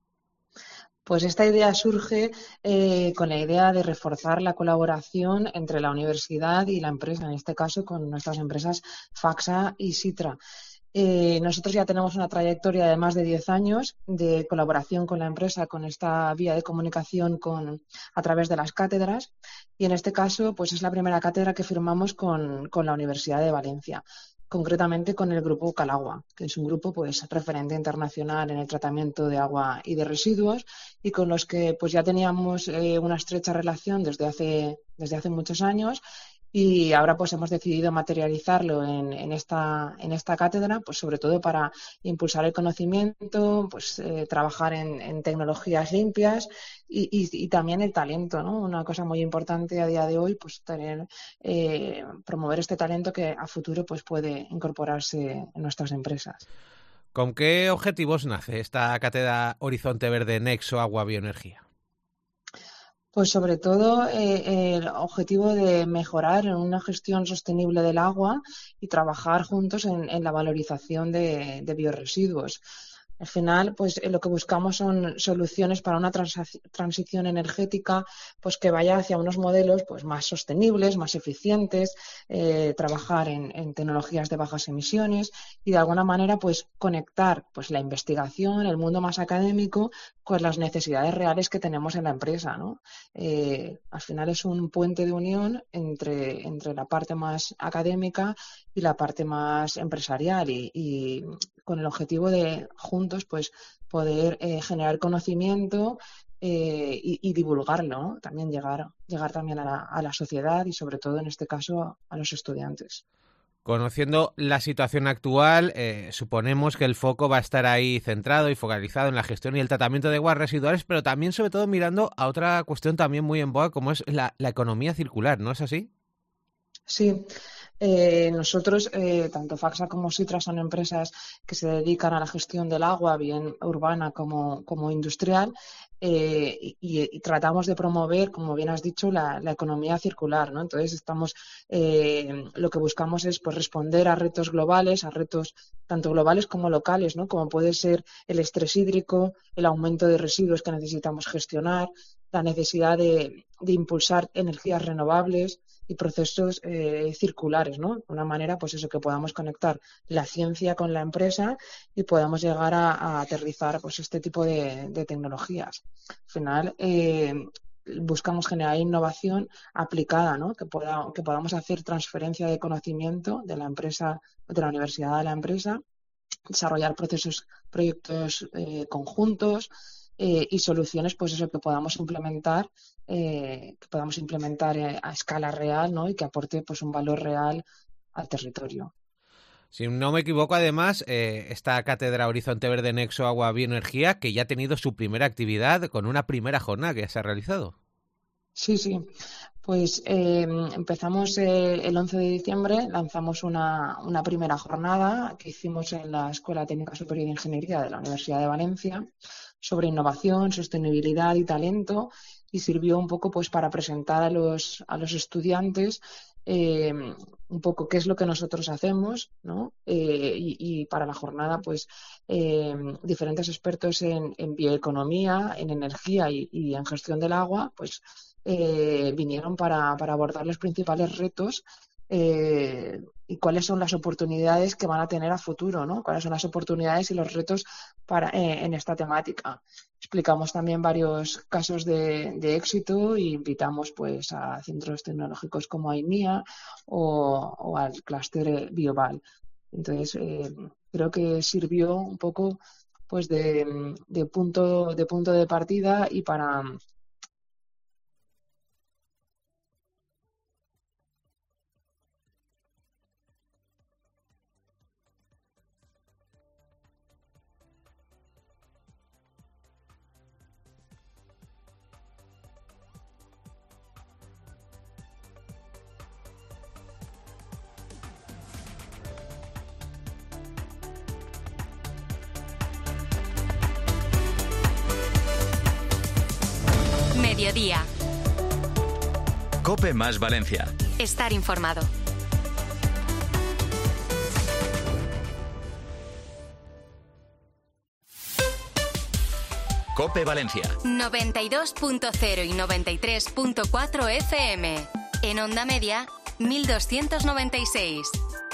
Pues esta idea surge con la idea de reforzar la colaboración entre la universidad y la empresa, en este caso con nuestras empresas FACSA y SITRA. Nosotros ya tenemos una trayectoria de más de 10 años de colaboración con la empresa, con esta vía de comunicación a través de las cátedras, y en este caso pues es la primera cátedra que firmamos con la Universidad de Valencia, concretamente con el grupo Calagua, que es un grupo pues referente internacional en el tratamiento de agua y de residuos, y con los que pues ya teníamos una estrecha relación desde hace muchos años. Y ahora pues hemos decidido materializarlo en esta cátedra, pues sobre todo para impulsar el conocimiento, pues trabajar en tecnologías limpias y también el talento, ¿no? Una cosa muy importante a día de hoy, pues promover este talento que a futuro pues puede incorporarse en nuestras empresas. ¿Con qué objetivos nace esta cátedra Horizonte Verde Nexo Agua Bioenergía? Pues sobre todo el objetivo de mejorar en una gestión sostenible del agua y trabajar juntos en la valorización de biorresiduos. Al final, pues lo que buscamos son soluciones para una transición energética, pues que vaya hacia unos modelos pues más sostenibles, más eficientes, trabajar en tecnologías de bajas emisiones y de alguna manera pues conectar pues la investigación, el mundo más académico con las necesidades reales que tenemos en la empresa, ¿no? Al final es un puente de unión entre la parte más académica y la parte más empresarial y con el objetivo de juntos pues poder generar conocimiento y divulgarlo, ¿no? También llegar también a la sociedad y sobre todo en este caso a los estudiantes. Conociendo la situación actual, suponemos que el foco va a estar ahí centrado y focalizado en la gestión y el tratamiento de aguas residuales, pero también sobre todo mirando a otra cuestión también muy en boga como es la economía circular, ¿no es así? Sí. Nosotros, tanto Facsa como Sitra, son empresas que se dedican a la gestión del agua, bien urbana como industrial, y tratamos de promover, como bien has dicho, la economía circular, ¿no? Entonces lo que buscamos es pues responder a retos globales, a retos tanto globales como locales, ¿no? Como puede ser el estrés hídrico, el aumento de residuos que necesitamos gestionar, la necesidad de impulsar energías renovables y procesos circulares, ¿no? De una manera, pues eso, que podamos conectar la ciencia con la empresa y podamos llegar a aterrizar pues este tipo de tecnologías. Al final, buscamos generar innovación aplicada, ¿no? Que podamos hacer transferencia de conocimiento de la empresa, de la universidad a la empresa, desarrollar proyectos conjuntos y soluciones, pues eso, que podamos implementar a escala real, ¿no? Y que aporte pues un valor real al territorio. Si no me equivoco, además, esta cátedra Horizonte Verde Nexo Agua Bioenergía, que ya ha tenido su primera actividad con una primera jornada que ya se ha realizado. Sí. Pues empezamos el 11 de diciembre, lanzamos una primera jornada que hicimos en la Escuela Técnica Superior de Ingeniería de la Universidad de Valencia sobre innovación, sostenibilidad y talento, y sirvió un poco pues para presentar a los estudiantes un poco qué es lo que nosotros hacemos, ¿no? Y para la jornada pues diferentes expertos en bioeconomía, en energía y en gestión del agua pues vinieron para abordar los principales retos y cuáles son las oportunidades que van a tener a futuro, ¿no? Cuáles son las oportunidades y los retos en esta temática. Explicamos también varios casos de éxito e invitamos pues a centros tecnológicos como AIMIA o al clúster Bioval. Entonces creo que sirvió un poco pues de punto de partida y para Mediodía. COPE más Valencia. Estar informado. COPE Valencia. 92.0 y 93.4 FM. En onda media, 1296.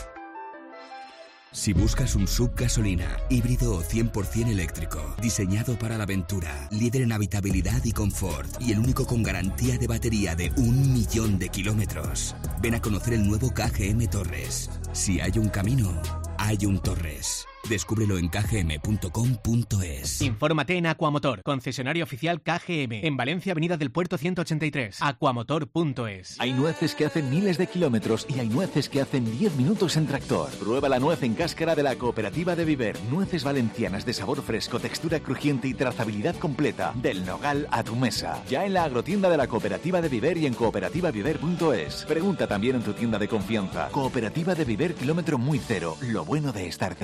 Si buscas un SUV gasolina, híbrido o 100% eléctrico, diseñado para la aventura, líder en habitabilidad y confort y el único con garantía de batería de 1 millón de kilómetros, ven a conocer el nuevo KGM Torres. Si hay un camino, hay un Torres. Descúbrelo en kgm.com.es. Infórmate en Aquamotor, concesionario oficial KGM, en Valencia, Avenida del Puerto 183, aquamotor.es. Hay nueces que hacen miles de kilómetros y hay nueces que hacen 10 minutos en tractor. Prueba la nuez en cáscara de la Cooperativa de Viver. Nueces valencianas de sabor fresco, textura crujiente y trazabilidad completa. Del nogal a tu mesa. Ya en la agrotienda de la Cooperativa de Viver y en cooperativaviver.es. Pregunta también en tu tienda de confianza. Cooperativa de Viver, kilómetro muy cero. Lo bueno de estar cerca.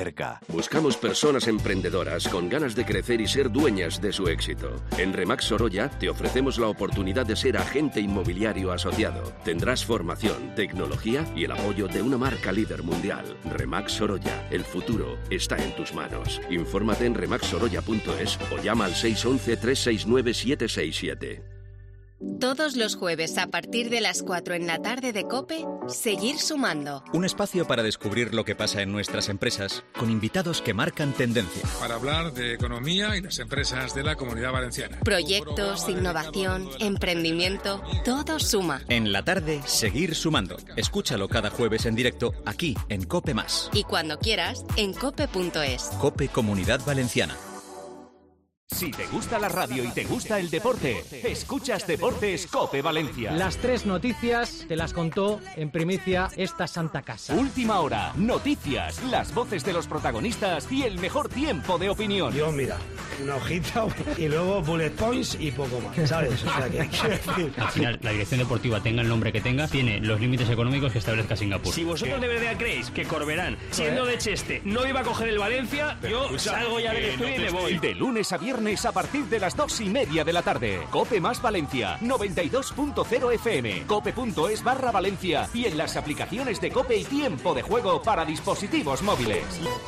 Buscamos personas emprendedoras con ganas de crecer y ser dueñas de su éxito. En Remax Sorolla te ofrecemos la oportunidad de ser agente inmobiliario asociado. Tendrás formación, tecnología y el apoyo de una marca líder mundial. Remax Sorolla, el futuro está en tus manos. Infórmate en remaxsorolla.es o llama al 611 369 767. Todos los jueves a partir de las 4 en la tarde de COPE, Seguir Sumando. Un espacio para descubrir lo que pasa en nuestras empresas, con invitados que marcan tendencia. Para hablar de economía y las empresas de la Comunidad Valenciana. Proyectos, innovación, emprendimiento, todo suma. En la tarde, Seguir Sumando. Escúchalo cada jueves en directo, aquí en COPE+. Y cuando quieras, en cope.es. COPE Comunidad Valenciana. Si te gusta la radio y te gusta el deporte, escuchas Deportes COPE Valencia. Las 3 noticias te las contó en primicia esta santa casa. Última hora, noticias, las voces de los protagonistas y el mejor tiempo de opinión. Yo, mira, una hojita y luego bullet points y poco más, ¿sabes? O sea, que hay que decir. Al final, la dirección deportiva, tenga el nombre que tenga, tiene los límites económicos que establezca Singapur. Si vosotros de verdad creéis que Corberán, siendo de Cheste, no iba a coger el Valencia, yo salgo ya del estudio y me voy. De lunes a viernes a partir de las 2:30 de la tarde. COPE más Valencia, 92.0 FM, cope.es/Valencia y en las aplicaciones de COPE y Tiempo de Juego para dispositivos móviles.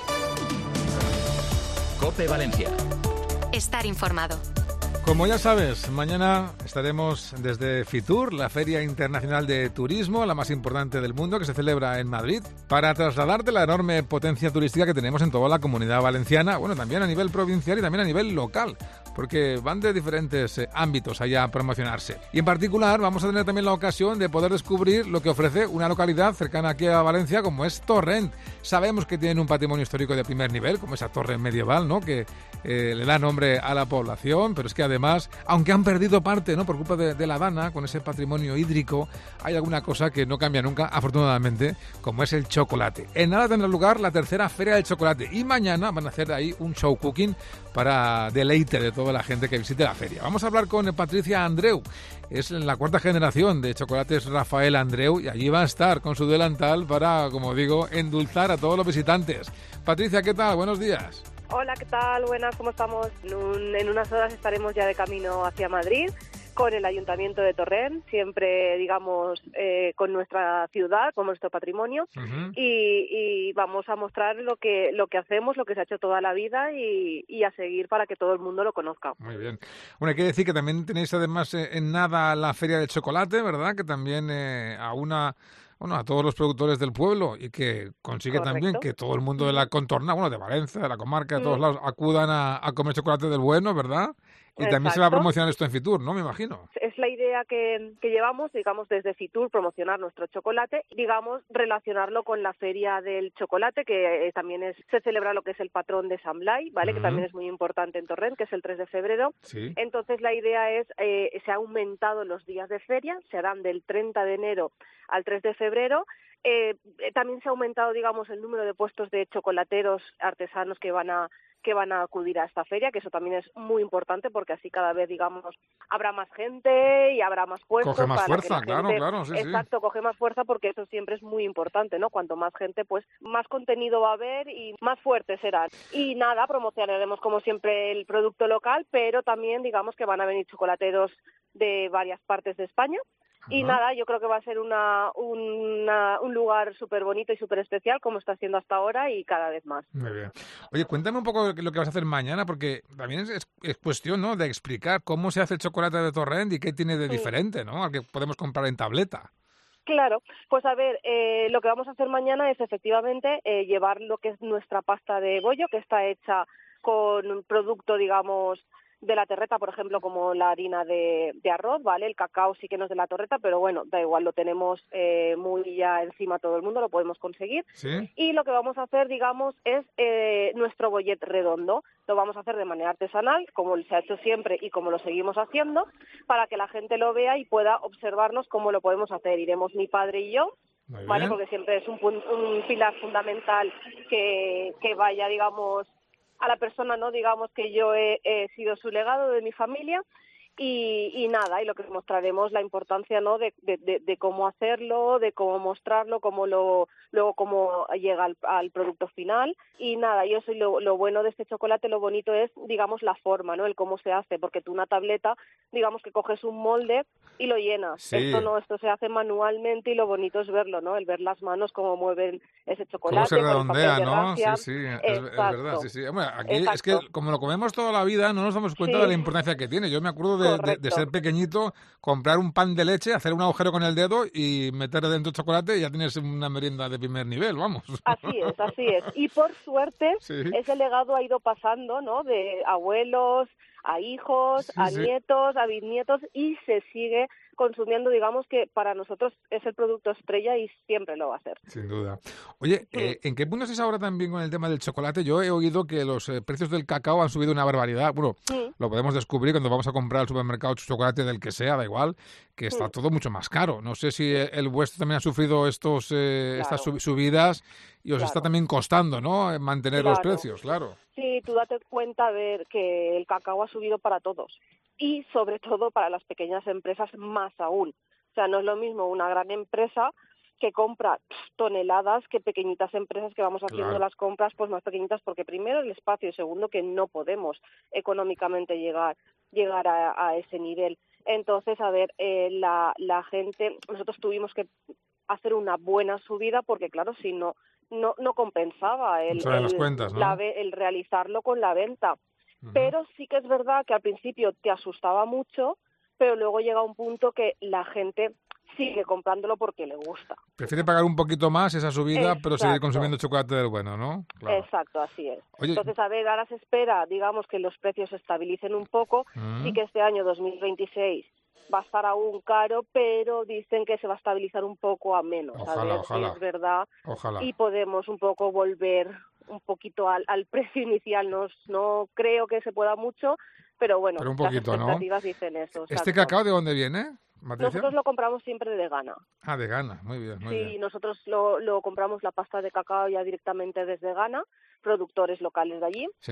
COPE Valencia. Estar informado. Como ya sabes, mañana estaremos desde Fitur, la Feria Internacional de Turismo, la más importante del mundo, que se celebra en Madrid, para trasladarte la enorme potencia turística que tenemos en toda la Comunidad Valenciana, bueno, también a nivel provincial y también a nivel local, porque van de diferentes ámbitos allá a promocionarse. Y en particular vamos a tener también la ocasión de poder descubrir lo que ofrece una localidad cercana aquí a Valencia, como es Torrent. Sabemos que tienen un patrimonio histórico de primer nivel, como esa torre medieval, ¿no?, que le da nombre a la población, pero es que además, aunque han perdido parte, ¿no?, por culpa de la Dana, con ese patrimonio hídrico, hay alguna cosa que no cambia nunca, afortunadamente, como es el chocolate. En nada tendrá lugar la tercera Feria del Chocolate y mañana van a hacer ahí un show cooking para deleite de toda la gente que visite la feria. Vamos a hablar con Patricia Andreu, es la 4ª generación de Chocolates Rafael Andreu y allí va a estar con su delantal para, como digo, endulzar a todos los visitantes. Patricia, ¿qué tal? Buenos días. Hola, ¿qué tal? Buenas, ¿cómo estamos? En unas horas estaremos ya de camino hacia Madrid con el Ayuntamiento de Torrent, siempre, digamos, con nuestra ciudad, con nuestro patrimonio, y vamos a mostrar lo que hacemos, lo que se ha hecho toda la vida y a seguir para que todo el mundo lo conozca. Muy bien. Bueno, hay que decir que también tenéis además en nada la Feria del Chocolate, ¿verdad?, que también aúna a todos los productores del pueblo y que consigue también que todo el mundo de la contorna, de Valencia, de la comarca, de todos lados, acudan a comer chocolate del bueno, ¿verdad? Y también se va a promocionar esto en Fitur, ¿no? Me imagino. Es la idea que llevamos, digamos, desde Fitur, promocionar nuestro chocolate, digamos, relacionarlo con la Feria del Chocolate, que también se celebra lo que es el patrón de San Blai, ¿vale? Que también es muy importante en Torrent, que es el 3 de febrero. Sí. Entonces, la idea es, se ha aumentado los días de feria, se harán del 30 de enero al 3 de febrero. También se ha aumentado, digamos, el número de puestos de chocolateros artesanos que van a acudir a esta feria, que eso también es muy importante porque así cada vez, digamos, habrá más gente y habrá más puestos. Coge más para fuerza, que la gente, claro, sí. Exacto, coge más fuerza porque eso siempre es muy importante, ¿no? Cuanto más gente, pues más contenido va a haber y más fuertes serán. Y nada, promocionaremos como siempre el producto local, pero también, digamos, que van a venir chocolateros de varias partes de España. Y nada, yo creo que va a ser un lugar súper bonito y súper especial, como está siendo hasta ahora y cada vez más. Muy bien. Oye, cuéntame un poco lo que vas a hacer mañana, porque también es cuestión, ¿no?, de explicar cómo se hace el chocolate de Torrent y qué tiene de diferente, ¿no?, al que podemos comprar en tableta. Claro, pues a ver, lo que vamos a hacer mañana es efectivamente llevar lo que es nuestra pasta de bollo, que está hecha con un producto, digamos, de la terreta, por ejemplo, como la harina de arroz, ¿vale? El cacao sí que no es de la torreta, pero bueno, da igual, lo tenemos muy ya encima todo el mundo, lo podemos conseguir. ¿Sí? Y lo que vamos a hacer, digamos, es nuestro bollet redondo. Lo vamos a hacer de manera artesanal, como se ha hecho siempre y como lo seguimos haciendo, para que la gente lo vea y pueda observarnos cómo lo podemos hacer. Iremos mi padre y yo, ¿vale? Porque siempre es un pilar fundamental que vaya, digamos, a la persona, ¿no?, digamos, que yo he sido su legado de mi familia. Y nada, y lo que mostraremos la importancia, ¿no?, de cómo hacerlo, de cómo mostrarlo, luego cómo llega al producto final. Y nada, y eso, y lo bueno de este chocolate, lo bonito es, digamos, la forma, ¿no?, el cómo se hace, porque tú una tableta, digamos que coges un molde y lo llenas. Sí. Esto se hace manualmente, y lo bonito es verlo, ¿no?, el ver las manos cómo mueven ese chocolate. Cómo se redondea, ¿no? Sí, es verdad, sí. Bueno, aquí es que como lo comemos toda la vida, no nos damos cuenta de la importancia que tiene. Yo me acuerdo de ser pequeñito, comprar un pan de leche, hacer un agujero con el dedo y meter dentro chocolate y ya tienes una merienda de primer nivel, vamos. Así es. Y por suerte, ese legado ha ido pasando, ¿no?, de abuelos a hijos, a nietos, a bisnietos, y se sigue consumiendo. Digamos que para nosotros es el producto estrella y siempre lo va a ser. Sin duda. Oye, ¿en qué punto estás ahora también con el tema del chocolate? Yo he oído que los precios del cacao han subido una barbaridad. Bueno, lo podemos descubrir cuando vamos a comprar al supermercado chocolate del que sea, da igual, que está todo mucho más caro. No sé si el vuestro también ha sufrido estas subidas y os está también costando, ¿no?, mantener los precios, claro. Sí, tú date cuenta, ver que el cacao ha subido para todos, y sobre todo para las pequeñas empresas más aún. O sea, no es lo mismo una gran empresa que compra toneladas que pequeñitas empresas que vamos haciendo las compras pues más pequeñitas, porque primero el espacio y segundo que no podemos económicamente llegar a ese nivel. Entonces, a ver, la gente, nosotros tuvimos que hacer una buena subida porque, claro, si no compensaba el realizarlo con la venta. Pero sí que es verdad que al principio te asustaba mucho, pero luego llega un punto que la gente sigue comprándolo porque le gusta. Prefiere pagar un poquito más esa subida, pero seguir consumiendo chocolate del bueno, ¿no? Claro. Exacto, así es. Oye, entonces, a ver, ahora se espera, digamos, que los precios se estabilicen un poco. Sí que este año 2026 va a estar aún caro, pero dicen que se va a estabilizar un poco a menos. Ojalá. Es verdad. Ojalá. Y podemos un poco volver un poquito al precio inicial. No creo que se pueda mucho, pero bueno, pero un poquito, las expectativas dicen eso. ¿Este cacao de dónde viene, Matricia? Nosotros lo compramos siempre de Ghana. Ah, de Ghana, muy bien. Sí, nosotros lo compramos la pasta de cacao ya directamente desde Ghana, productores locales de allí. Sí.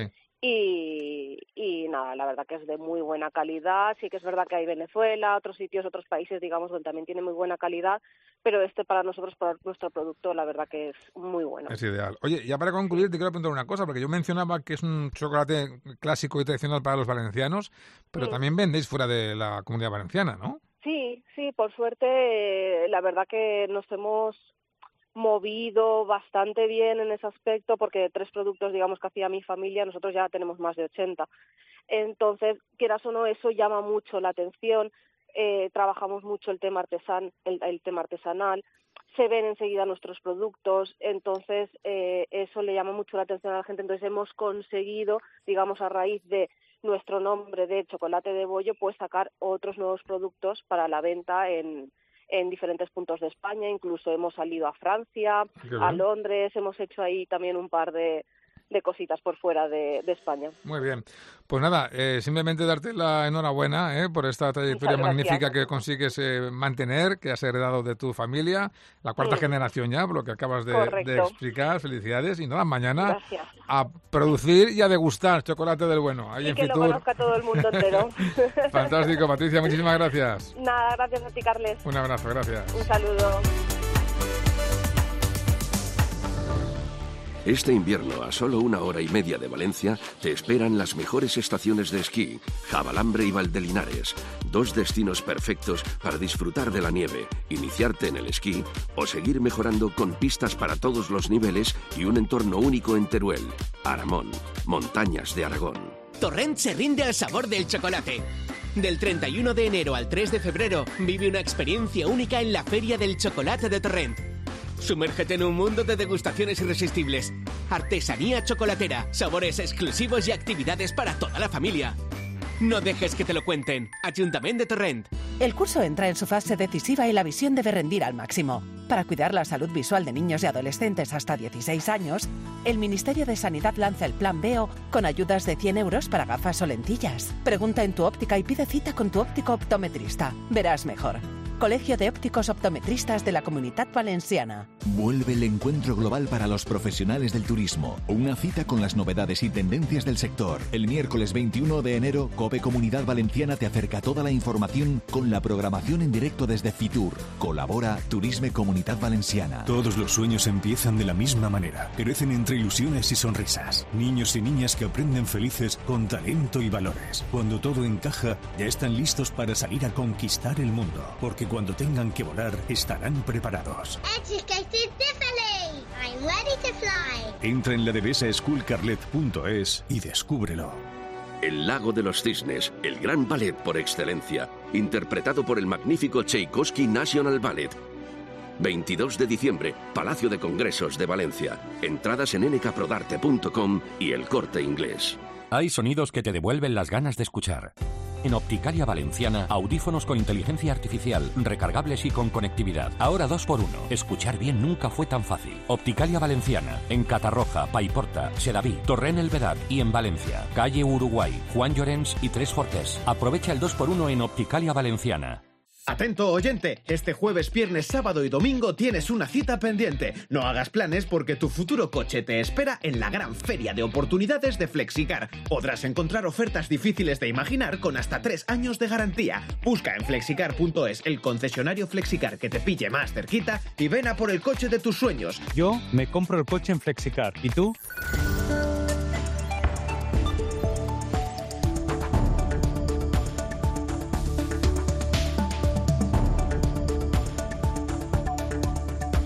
Y nada, la verdad que es de muy buena calidad. Sí que es verdad que hay Venezuela, otros sitios, otros países, digamos, donde también tiene muy buena calidad, pero para nosotros, para nuestro producto, la verdad que es muy bueno. Es ideal. Oye, ya para concluir te quiero preguntar una cosa, porque yo mencionaba que es un chocolate clásico y tradicional para los valencianos, pero también vendéis fuera de la Comunidad Valenciana, ¿no? Sí, por suerte, la verdad que nos hemos movido bastante bien en ese aspecto, porque 3 productos, digamos, que hacía mi familia, nosotros ya tenemos más de 80. Entonces, quieras o no, eso llama mucho la atención. Trabajamos mucho el tema artesanal, se ven enseguida nuestros productos, entonces eso le llama mucho la atención a la gente. Entonces hemos conseguido, digamos, a raíz de nuestro nombre de chocolate de bollo, pues sacar otros nuevos productos para la venta en diferentes puntos de España. Incluso hemos salido a Francia, a Londres, hemos hecho ahí también un par de cositas por fuera de España. Muy bien. Pues nada, simplemente darte la enhorabuena por esta trayectoria magnífica que consigues mantener, que has heredado de tu familia, la 4ª generación ya, por lo que acabas de explicar. Felicidades. Y nada, mañana a producir y a degustar chocolate del bueno. Ahí y en que Fitur. Lo conozca todo el mundo entero. Fantástico, Patricia, muchísimas gracias. Nada, gracias a ti, Carles. Un abrazo, gracias. Un saludo. Este invierno, a solo 1 hora y media de Valencia, te esperan las mejores estaciones de esquí, Javalambre y Valdelinares. 2 destinos perfectos para disfrutar de la nieve, iniciarte en el esquí o seguir mejorando con pistas para todos los niveles y un entorno único en Teruel, Aramón, montañas de Aragón. Torrent se rinde al sabor del chocolate. Del 31 de enero al 3 de febrero, vive una experiencia única en la Feria del Chocolate de Torrent. Sumérgete en un mundo de degustaciones irresistibles, artesanía chocolatera, sabores exclusivos y actividades para toda la familia. No dejes que te lo cuenten. Ayuntamiento de Torrent. El curso entra en su fase decisiva y la visión debe rendir al máximo. Para cuidar la salud visual de niños y adolescentes hasta 16 años, el Ministerio de Sanidad lanza el Plan Veo con ayudas de 100 euros para gafas o lentillas. Pregunta en tu óptica y pide cita con tu óptico optometrista. Verás mejor. Colegio de Ópticos Optometristas de la Comunitat Valenciana. Vuelve el encuentro global para los profesionales del turismo. Una cita con las novedades y tendencias del sector. El miércoles 21 de enero, COPE Comunidad Valenciana te acerca toda la información con la programación en directo desde Fitur. Colabora Turisme Comunidad Valenciana. Todos los sueños empiezan de la misma manera. Crecen entre ilusiones y sonrisas. Niños y niñas que aprenden felices con talento y valores. Cuando todo encaja, ya están listos para salir a conquistar el mundo. Porque cuando tengan que volar, estarán preparados. Entra en la devesaschoolcarlet.es y descúbrelo. El Lago de los Cisnes, el gran ballet por excelencia, interpretado por el magnífico Tchaikovsky National Ballet. 22 de diciembre, Palacio de Congresos de Valencia. Entradas en nkprodarte.com y El Corte Inglés. Hay sonidos que te devuelven las ganas de escuchar. En Opticalia Valenciana, audífonos con inteligencia artificial, recargables y con conectividad. Ahora 2x1. Escuchar bien nunca fue tan fácil. Opticalia Valenciana, en Catarroja, Paiporta, Sedaví, Torrent el Vedat y en Valencia. Calle Uruguay, Juan Llorens y Tres Fortés. Aprovecha el 2x1 en Opticalia Valenciana. Atento oyente, este jueves, viernes, sábado y domingo tienes una cita pendiente. No hagas planes porque tu futuro coche te espera en la gran feria de oportunidades de Flexicar. Podrás encontrar ofertas difíciles de imaginar con hasta 3 años de garantía. Busca en flexicar.es el concesionario Flexicar que te pille más cerquita y ven a por el coche de tus sueños. Yo me compro el coche en Flexicar. ¿Y tú?